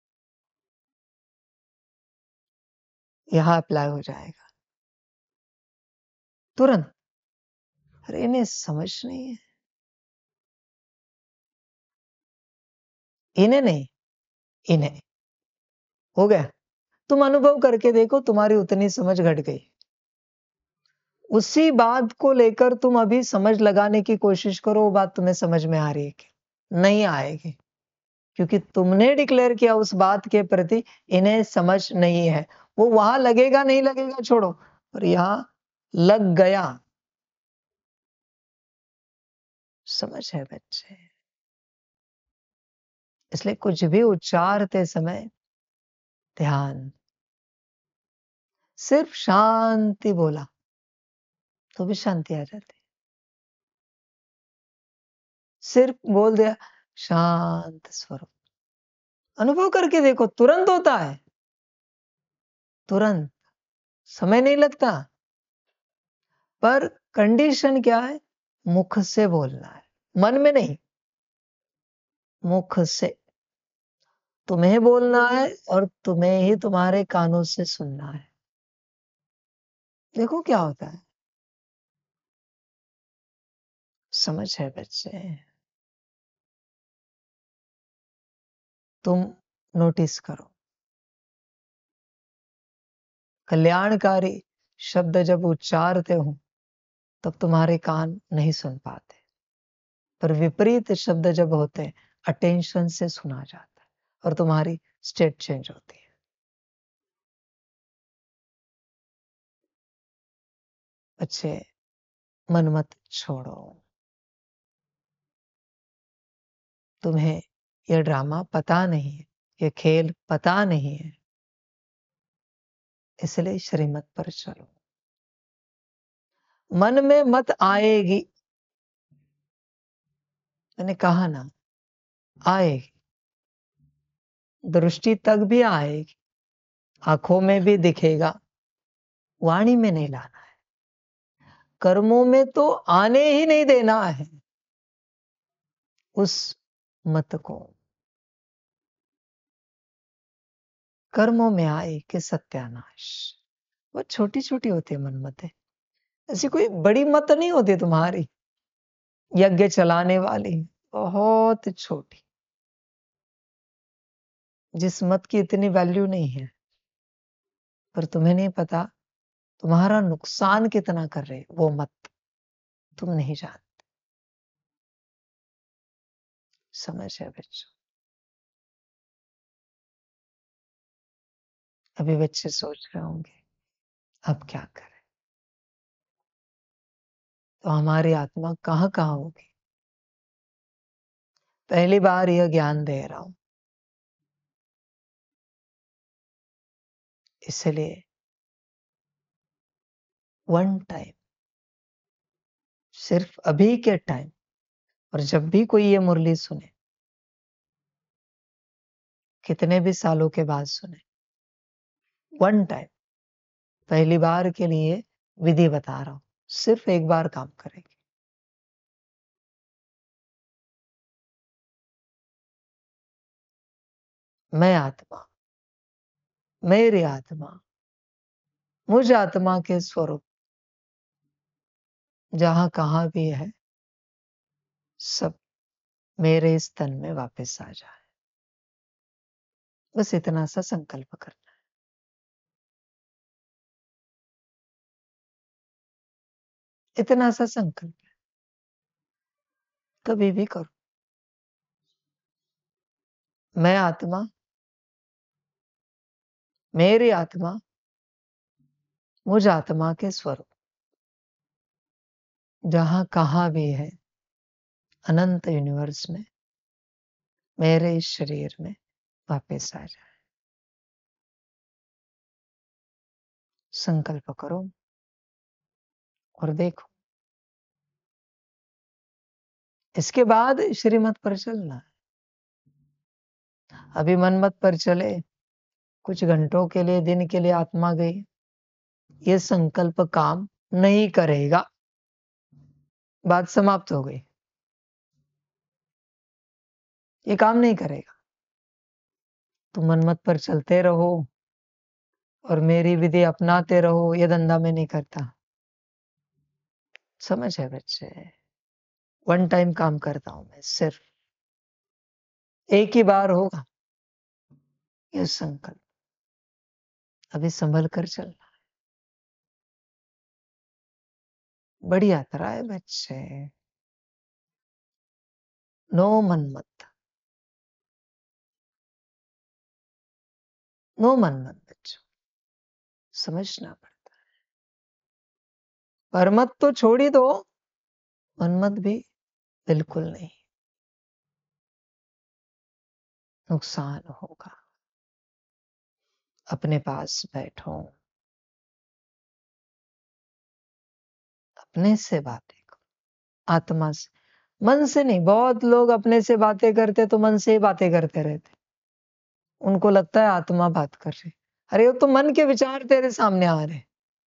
यहां अप्लाई हो जाएगा तुरंत। अरे इन्हें समझ नहीं है, इन्हें नहीं, इन्हें हो गया। तुम अनुभव करके देखो, तुम्हारी उतनी समझ घट गई। उसी बात को लेकर तुम अभी समझ लगाने की कोशिश करो, वो बात तुम्हें समझ में आ रही है कि नहीं आएगी, क्योंकि तुमने डिक्लेयर किया उस बात के प्रति इन्हें समझ नहीं है। वो वहां लगेगा नहीं लगेगा छोड़ो, पर यहां लग गया, समझ है बच्चे। इसलिए कुछ भी उच्चारते समय ध्यान, सिर्फ शांति बोला तो भी शांति आ जाती, सिर्फ बोल दिया शांत स्वरूप, अनुभव करके देखो, तुरंत होता है, तुरंत, समय नहीं लगता। पर कंडीशन क्या है? मुख से बोलना है, मन में नहीं, मुख से तुम्हें बोलना है और तुम्हें ही तुम्हारे कानों से सुनना है। देखो क्या होता है, समझ है बच्चे। तुम नोटिस करो, कल्याणकारी शब्द जब उच्चारते हो तब तुम्हारे कान नहीं सुन पाते, पर विपरीत शब्द जब होते हैं अटेंशन से सुना जाता है और तुम्हारी स्टेट चेंज होती है। बच्चे, मन मत छोड़ो। तुम्हें ये ड्रामा पता नहीं है, ये खेल पता नहीं है, इसलिए श्रीमत पर चलो। मन में मत आएगी, मैंने कहा ना, आएगी। दृष्टि तक भी आएगी, आंखों में भी दिखेगा, वाणी में नहीं लाना है। कर्मों में तो आने ही नहीं देना है उस मत को। कर्मों में आए कि सत्यानाश। वो छोटी छोटी होती है मनमतें, ऐसी कोई बड़ी मत नहीं होती तुम्हारी यज्ञ चलाने वाली, बहुत छोटी, जिस मत की इतनी वैल्यू नहीं है, पर तुम्हें नहीं पता तुम्हारा नुकसान कितना कर रहे वो मत, तुम नहीं जानते। समझ है बच्चों? अभी बच्चे सोच रहे होंगे अब क्या करें, तो हमारी आत्मा कहां कहां होगी। पहली बार यह ज्ञान दे रहा हूं, इसलिए वन टाइम, सिर्फ अभी के टाइम, और जब भी कोई ये मुरली सुने, कितने भी सालों के बाद सुने, वन टाइम, पहली बार के लिए विधि बता रहा हूं, सिर्फ एक बार काम करेगी। मैं आत्मा, मेरी आत्मा, मुझ आत्मा के स्वरूप जहां कहां भी है, सब मेरे इस तन में वापस आ जाए। बस इतना सा संकल्प करना है, इतना सा संकल्प है, कभी भी करो। मैं आत्मा, मेरी आत्मा, मुझ आत्मा के स्वरूप जहां कहां भी है, अनंत यूनिवर्स में, मेरे इस शरीर में वापस आ जाए। संकल्प करो और देखो। इसके बाद श्रीमत पर चलना है। अभी मनमत पर चले, कुछ घंटों के लिए, दिन के लिए आत्मा गई, ये संकल्प काम नहीं करेगा, बात समाप्त हो गई, ये काम नहीं करेगा। तुम मनमत पर चलते रहो और मेरी विधि अपनाते रहो, ये धंधा मैं नहीं करता। समझ है बच्चे? वन टाइम काम करता हूं मैं, सिर्फ एक ही बार होगा ये संकल्प। अभी संभल कर चलना, बड़ी यात्रा है बच्चे। नो मनमत, नो मनमत बच्चों, समझना पड़ता है। परमत तो छोड़ ही दो, मनमत भी बिल्कुल नहीं, नुकसान होगा। अपने पास बैठो, अपने से बातें करो, आत्मा से, मन से नहीं। बहुत लोग अपने से बातें करते तो मन से ही बातें करते रहते, उनको लगता है आत्मा बात कर रही। अरे वो तो मन के विचार तेरे सामने आ रहे।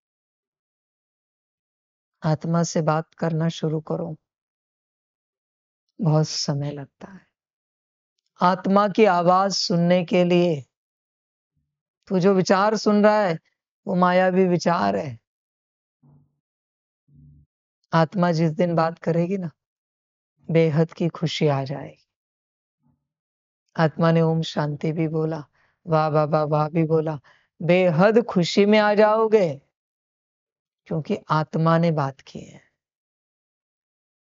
आत्मा से बात करना शुरू करो, बहुत समय लगता है आत्मा की आवाज सुनने के लिए। तू जो विचार सुन रहा है वो मायावी विचार है। आत्मा जिस दिन बात करेगी ना, बेहद की खुशी आ जाएगी। आत्मा ने ओम शांति भी बोला, वाह वाह वाह वाह भी बोला, बेहद खुशी में आ जाओगे, क्योंकि आत्मा ने बात की है।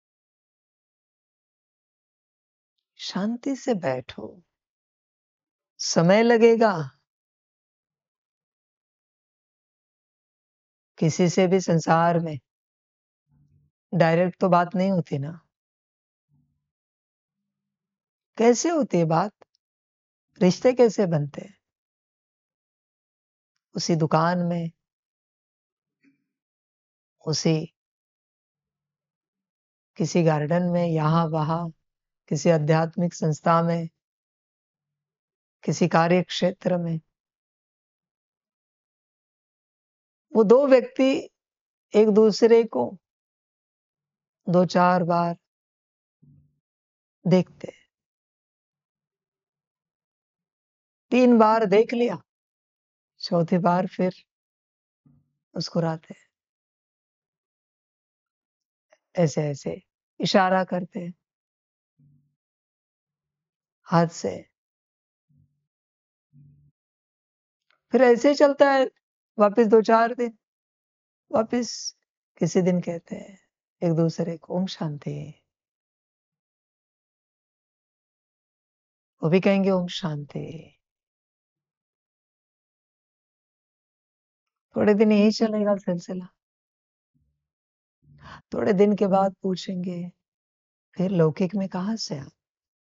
शांति से बैठो, समय लगेगा। किसी से भी संसार में डायरेक्ट तो बात नहीं होती ना। कैसे होती है बात? रिश्ते कैसे बनते हैं? उसी दुकान में, उसी किसी गार्डन में, यहाँ वहाँ, किसी आध्यात्मिक संस्था में, किसी कार्य क्षेत्र में। वो दो व्यक्ति एक दूसरे को 2-4 बार देखते हैं। 3 बार देख लिया, चौथी बार फिर मुस्कुराते हैं। ऐसे-ऐसे इशारा करते हैं हाथ से। फिर ऐसे ही चलता है वापस 2-4 दिन। वापस किसी दिन कहते हैं एक दूसरे को ओम शांति। वो भी कहेंगे ओम शांति। थोड़े दिन यही चलेगा सिलसिला। थोड़े दिन के बाद पूछेंगे, फिर लौकिक में कहाँ से आप?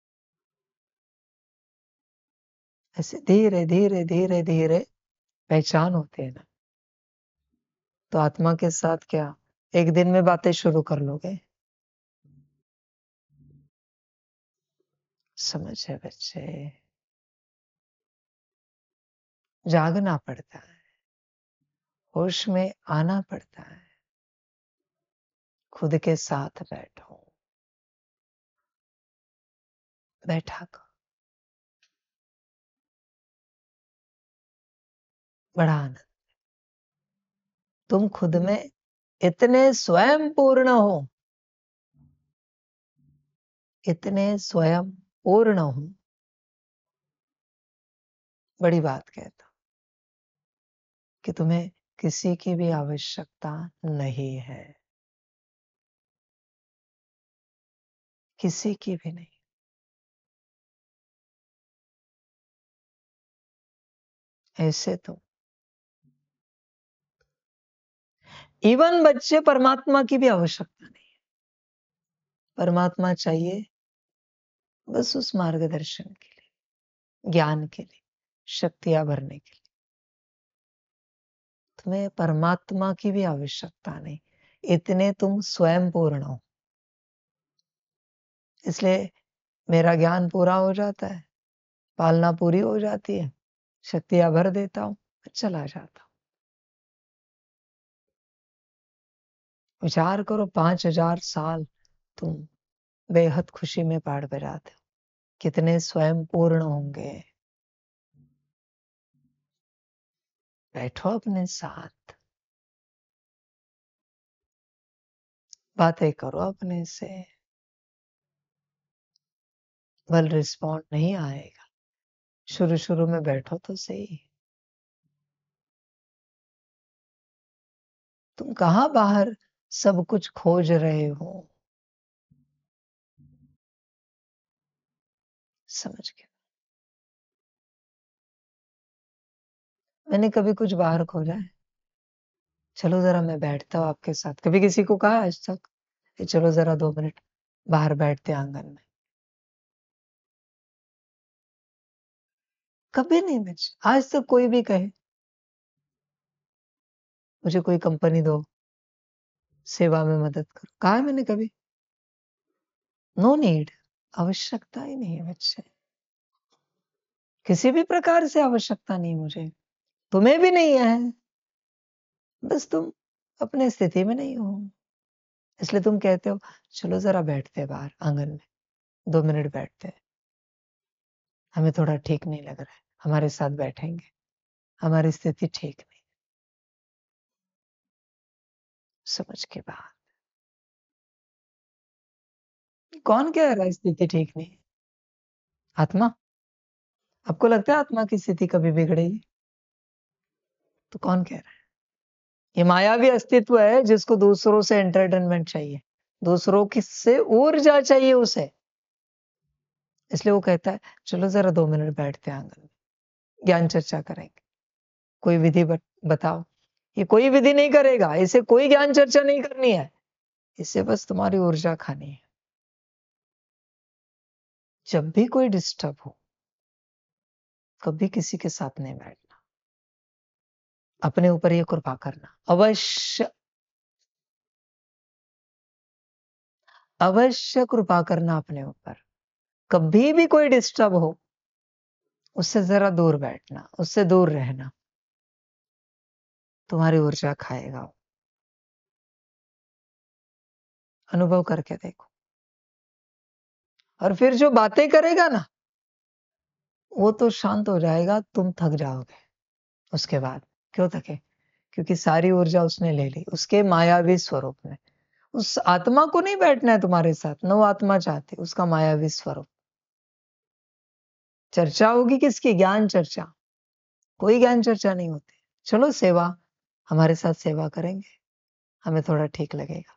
ऐसे धीरे धीरे धीरे धीरे पहचान होती है ना। तो आत्मा के साथ क्या एक दिन में बातें शुरू कर लोगे? समझ है बच्चे, जागना पड़ता है, होश में आना पड़ता है। खुद के साथ बैठो, बैठा करो, बड़ा आनंद। तुम खुद में इतने स्वयं पूर्ण हो, इतने स्वयं पूर्ण हो, बड़ी बात कहता हूं कि तुम्हें किसी की भी आवश्यकता नहीं है, किसी की भी नहीं। ऐसे तो इवन बच्चे परमात्मा की भी आवश्यकता नहीं है। परमात्मा चाहिए बस उस मार्गदर्शन के लिए, ज्ञान के लिए, शक्तियां भरने के लिए। तुम्हें परमात्मा की भी आवश्यकता नहीं, इतने तुम स्वयं पूर्ण हो। इसलिए मेरा ज्ञान पूरा हो जाता है, पालना पूरी हो जाती है, शक्तियां भर देता हूं, चला जाता हूं। विचार करो 5000 साल तुम बेहद खुशी में पहाड़ पे जाते हो, कितने स्वयं पूर्ण होंगे। बैठो अपने साथ, बातें करो अपने से। वेल रिस्पॉन्ड नहीं आएगा, शुरू शुरू में बैठो तो सही। तुम कहां बाहर सब कुछ खोज रहे हो? समझ के मैंने कभी कुछ बाहर खोजा है? चलो जरा मैं बैठता हूँ आपके साथ। कभी किसी को कहा आज तक कि चलो जरा 2 मिनट बाहर बैठते आंगन में? कभी नहीं बच्चे, आज तक कोई भी कहे मुझे कोई कंपनी दो, सेवा में मदद करो, कहा है मैंने कभी? नो नीड, आवश्यकता ही नहीं है बच्चे, किसी भी प्रकार से आवश्यकता नहीं मुझे, तुम्हें भी नहीं है। बस तुम अपने स्थिति में नहीं हो, इसलिए तुम कहते हो चलो जरा बैठते हैं बाहर आंगन में, 2 मिनट बैठते हैं, हमें थोड़ा ठीक नहीं लग रहा है, हमारे साथ बैठेंगे, हमारी स्थिति ठीक नहीं। समझ के बाहर कौन कह रहा है स्थिति ठीक नहीं? आत्मा? आपको लगता है आत्मा की स्थिति कभी बिगड़ेगी? तो कौन कह रहा है? ये मायावी अस्तित्व है जिसको दूसरों से एंटरटेनमेंट चाहिए, दूसरों की से ऊर्जा चाहिए उसे, इसलिए वो कहता है चलो जरा 2 मिनट बैठते हैं आंगन में। ज्ञान चर्चा करेंगे। कोई विधि बताओ। ये कोई विधि नहीं करेगा, इसे कोई ज्ञान चर्चा नहीं करनी है, इससे बस तुम्हारी ऊर्जा खानी है। जब भी कोई डिस्टर्ब हो, कभी किसी के साथ नहीं बैठना, अपने ऊपर ये कृपा करना, अवश्य अवश्य कृपा करना अपने ऊपर। कभी भी कोई डिस्टर्ब हो, उससे जरा दूर बैठना, उससे दूर रहना, तुम्हारी ऊर्जा खाएगा। अनुभव करके देखो। और फिर जो बातें करेगा ना, वो तो शांत हो जाएगा, तुम थक जाओगे उसके बाद। क्यों थके? क्योंकि सारी ऊर्जा उसने ले ली उसके मायावी स्वरूप में। उस आत्मा को नहीं बैठना है तुम्हारे साथ, न वो आत्मा चाहती, उसका मायावी स्वरूप। चर्चा होगी किसकी? ज्ञान चर्चा। कोई ज्ञान चर्चा नहीं होती। चलो सेवा, हमारे साथ सेवा करेंगे, हमें थोड़ा ठीक लगेगा।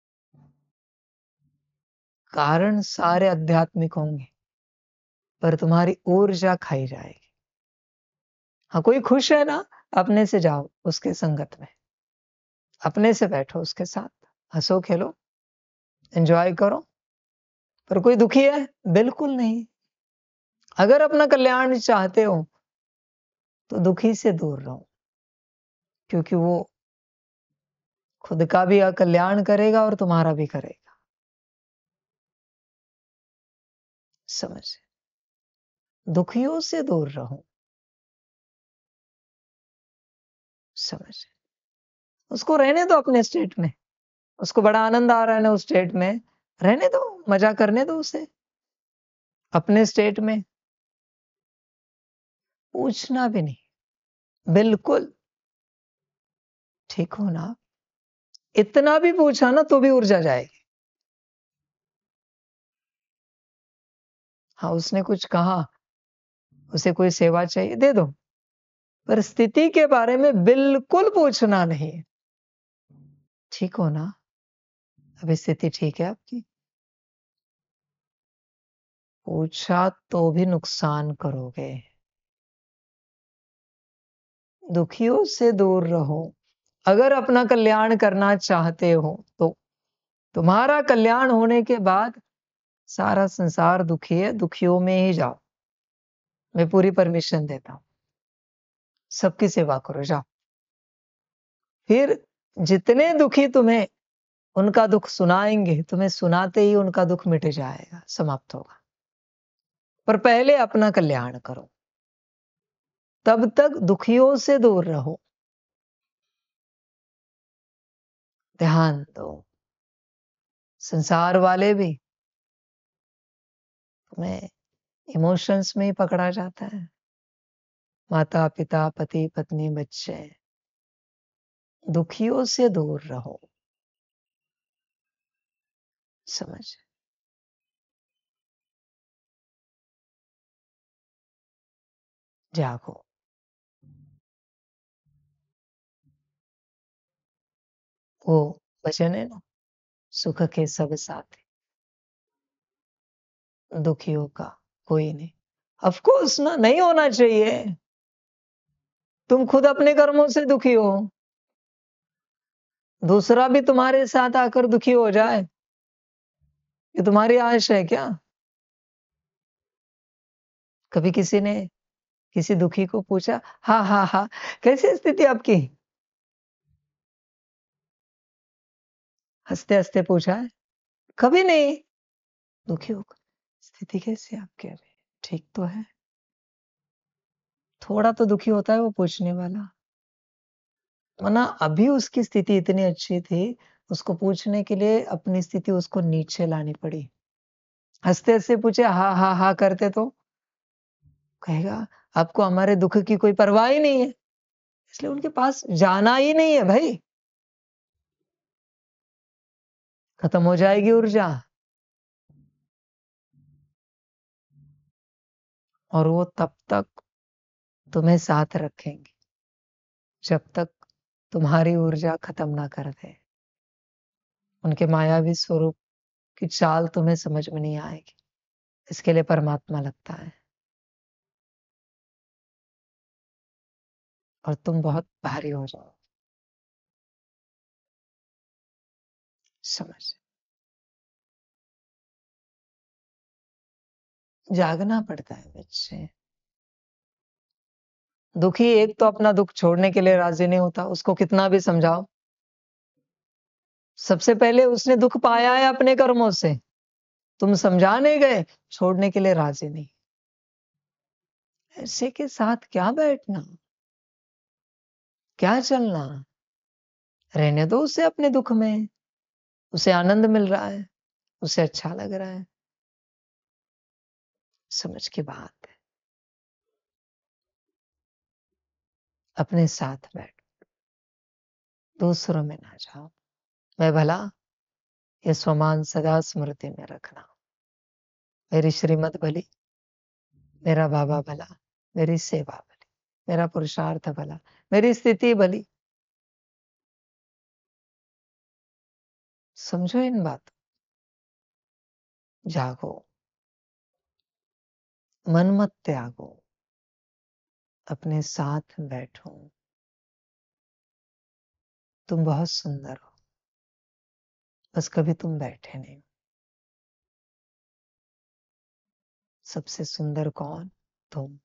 कारण सारे आध्यात्मिक होंगे, पर तुम्हारी ऊर्जा खाई जाएगी। हाँ, कोई खुश है ना, अपने से जाओ उसके संगत में, अपने से बैठो उसके साथ, हंसो खेलो, एंजॉय करो। पर कोई दुखी है? बिल्कुल नहीं। अगर अपना कल्याण चाहते हो तो दुखी से दूर रहो, क्योंकि वो खुद का भी अकल्याण करेगा और तुम्हारा भी करेगा। समझ? दुखियों से दूर रहो। समझ? उसको रहने दो अपने स्टेट में, उसको बड़ा आनंद आ रहा है ना उस स्टेट में, रहने दो, मजा करने दो उसे अपने स्टेट में। पूछना भी नहीं, बिल्कुल। ठीक हो ना? इतना भी पूछा ना तो भी ऊर्जा जाएगी। हाँ, उसने कुछ कहा, उसे कोई सेवा चाहिए, दे दो, पर स्थिति के बारे में बिल्कुल पूछना नहीं। ठीक हो ना? अभी स्थिति ठीक है आपकी? पूछा तो भी नुकसान करोगे। दुखियों से दूर रहो। अगर अपना कल्याण करना चाहते हो तो तुम्हारा कल्याण होने के बाद सारा संसार दुखी है, दुखियों में ही जाओ। मैं पूरी परमिशन देता हूं, सबकी सेवा करो, जाओ। फिर जितने दुखी तुम्हें उनका दुख सुनाएंगे, तुम्हें सुनाते ही उनका दुख मिट जाएगा, समाप्त होगा। पर पहले अपना कल्याण करो, तब तक दुखियों से दूर रहो। ध्यान दो, संसार वाले भी तुम्हें इमोशंस में ही पकड़ा जाता है। माता पिता, पति पत्नी, बच्चे, दुखियों से दूर रहो। समझ? जागो। वो वचन है ना, सुख के सब साथी, दुखियों का कोई नहीं। ऑफ कोर्स ना, नहीं होना चाहिए। तुम खुद अपने कर्मों से दुखी हो, दूसरा भी तुम्हारे साथ आकर दुखी हो जाए, ये तुम्हारी आश है क्या? कभी किसी ने किसी दुखी को पूछा, हाँ हाँ हाँ, कैसी स्थिति आपकी? हंसते हंसते पूछा है? कभी नहीं। दुखी हो, स्थिति कैसी है आपकी? अभी ठीक तो है? थोड़ा तो दुखी होता है वो पूछने वाला, वरना अभी उसकी स्थिति इतनी अच्छी थी, उसको पूछने के लिए अपनी स्थिति उसको नीचे लानी पड़ी। हंसते हंसते पूछे, हाँ हाँ हाँ करते तो कहेगा आपको हमारे दुख की कोई परवाह ही नहीं है, इसलिए उनके पास जाना ही नहीं है भाई। खत्म हो जाएगी ऊर्जा, और वो तब तक तुम्हें साथ रखेंगे जब तक तुम्हारी ऊर्जा खत्म ना कर दे। उनके मायावी स्वरूप की चाल तुम्हें समझ में नहीं आएगी, इसके लिए परमात्मा लगता है। और तुम बहुत भारी हो जाओ। समझ, जागना पड़ता है बच्चे। दुखी एक तो अपना दुख छोड़ने के लिए राजी नहीं होता, उसको कितना भी समझाओ। सबसे पहले उसने दुख पाया है अपने कर्मों से, तुम समझाने गए, छोड़ने के लिए राजी नहीं। ऐसे के साथ क्या बैठना, क्या चलना। रहने दो उसे अपने दुख में, उसे आनंद मिल रहा है, उसे अच्छा लग रहा है। समझ की बात है। अपने साथ बैठ, दूसरों में ना जाओ। मैं भला, ये स्वमान सदा स्मृति में रखना। मेरी श्रीमत भली, मेरा बाबा भला, मेरी सेवा भली, मेरा पुरुषार्थ भला, मेरी स्थिति भली। समझो इन बातों, जागो, मन मत त्यागो, अपने साथ बैठो। तुम बहुत सुंदर हो, बस कभी तुम बैठे नहीं। सबसे सुंदर कौन? तुम।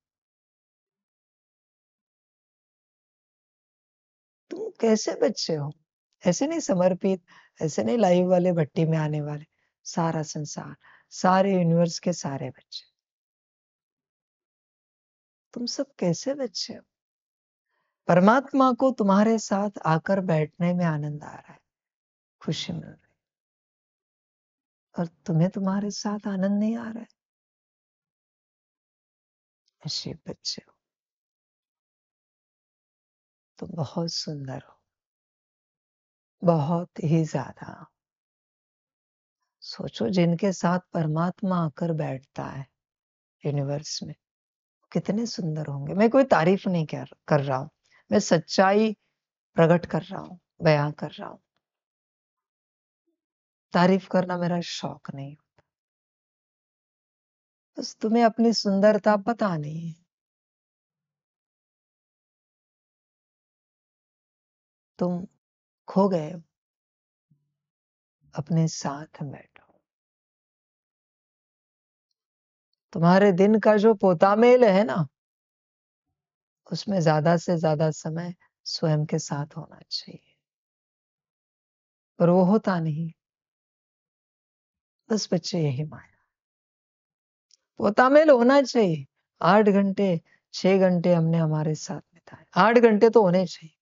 तुम कैसे बच्चे हो? ऐसे नहीं समर्पित, ऐसे नहीं लाइव वाले भट्टी में आने वाले। सारा संसार, सारे यूनिवर्स के सारे बच्चे, तुम सब कैसे बच्चे हो? परमात्मा को तुम्हारे साथ आकर बैठने में आनंद आ रहा है, खुशी मिल रही है, और तुम्हें तुम्हारे साथ आनंद नहीं आ रहा है। ऐसे बच्चे हो, तुम बहुत सुंदर हो, बहुत ही ज्यादा। सोचो, जिनके साथ परमात्मा आकर बैठता है यूनिवर्स में, कितने सुंदर होंगे। मैं कोई तारीफ नहीं कर रहा हूं, मैं सच्चाई प्रकट कर रहा हूं, बयां कर रहा हूं। तारीफ करना मेरा शौक नहीं, बस तुम्हें अपनी सुंदरता पता नहीं है। तुम खो गए हो, अपने साथ बैठो। तुम्हारे दिन का जो पोतामेल है ना, उसमें ज्यादा से ज्यादा समय स्वयं के साथ होना चाहिए, पर वो होता नहीं। बस बच्चे यही माया, पोतामेल होना चाहिए। 8 घंटे, 6 घंटे हमने हमारे साथ बिताए, 8 घंटे तो होने चाहिए।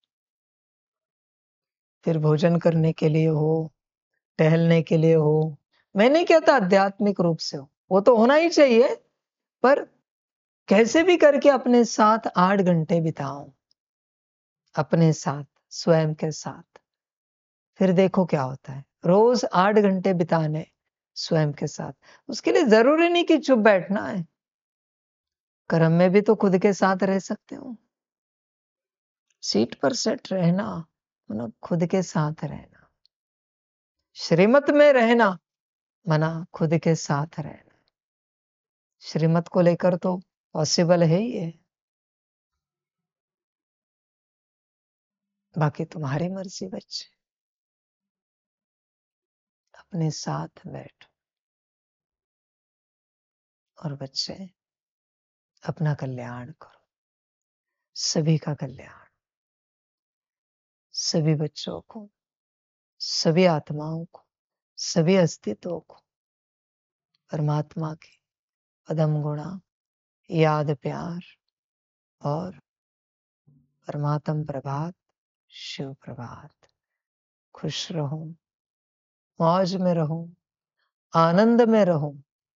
फिर भोजन करने के लिए हो, टहलने के लिए हो। मैं नहीं कहता आध्यात्मिक रूप से हो, वो तो होना ही चाहिए, पर कैसे भी करके अपने साथ 8 घंटे बिताओ, अपने साथ, स्वयं के साथ। फिर देखो क्या होता है, रोज 8 घंटे बिताने स्वयं के साथ। उसके लिए जरूरी नहीं कि चुप बैठना है, कर्म में भी तो खुद के साथ रह सकते हो। सीट पर सेट रहना मतलब खुद के साथ रहना, श्रीमत में रहना मना खुद के साथ रहना। श्रीमत को लेकर तो पॉसिबल है ही है, बाकी तुम्हारी मर्जी बच्चे। अपने साथ बैठो, और बच्चे अपना कल्याण करो, सभी का कल्याण, सभी बच्चों को, सभी आत्माओं को, सभी अस्तित्वों को परमात्मा के पदम गुणा, याद प्यार और परमात्म प्रभात, शिव प्रभात। खुश रहो, मौज में रहो, आनंद में रहो।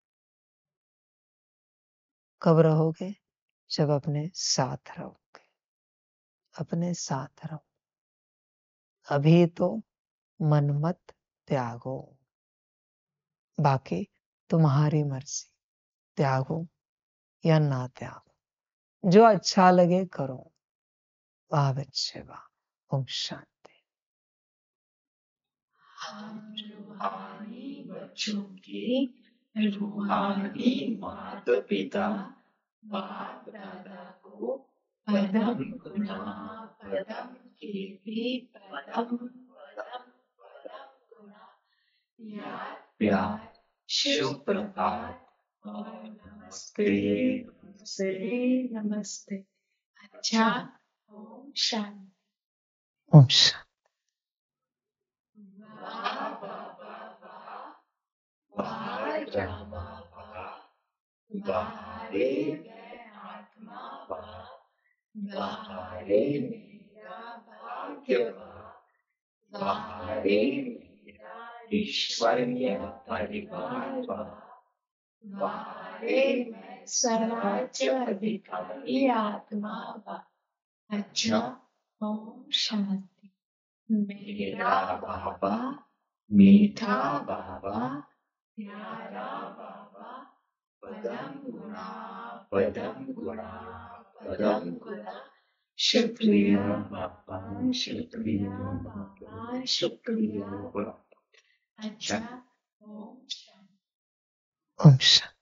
कब रहोगे? जब अपने साथ रहोगे, अपने साथ रहो। अभी तो मन मत त्यागो, बाकी तुम्हारी मर्जी, त्यागो या ना त्यागो, जो अच्छा लगे करो। वाह बच्चे वाह। ओम शांति। हम रूहानी बच्चों के रूहानी माता पिता बाप दादा को पदम गुणा पदम कीर्ति पदम पदम पदम गुणा याद प्यार शुभ प्रभात और नमस्ते नमस्ते नमस्ते। अच्छा, ओम शांति। ओम शांति। वाह बाबा वाह, वाह रामा वाह, वाह रे मैं आत्मा वाह, वाह रे मेरा भाग्य वाह, वाह रे मेरा ईश्वरीय परिवार वाह, वाह रे मैं स्वराज्य अधिकारी आत्मा वाह। अच्छा, ओम शांति। मेरा बाबा मीठा बाबा प्यारा बाबा पदम गुणा पदम गुणा पदम गुणा। शुक्रिया बाबा शुक्रिया बाबा शुक्रिया बाबा। अच्छा, ओम शांति। ओम शांति।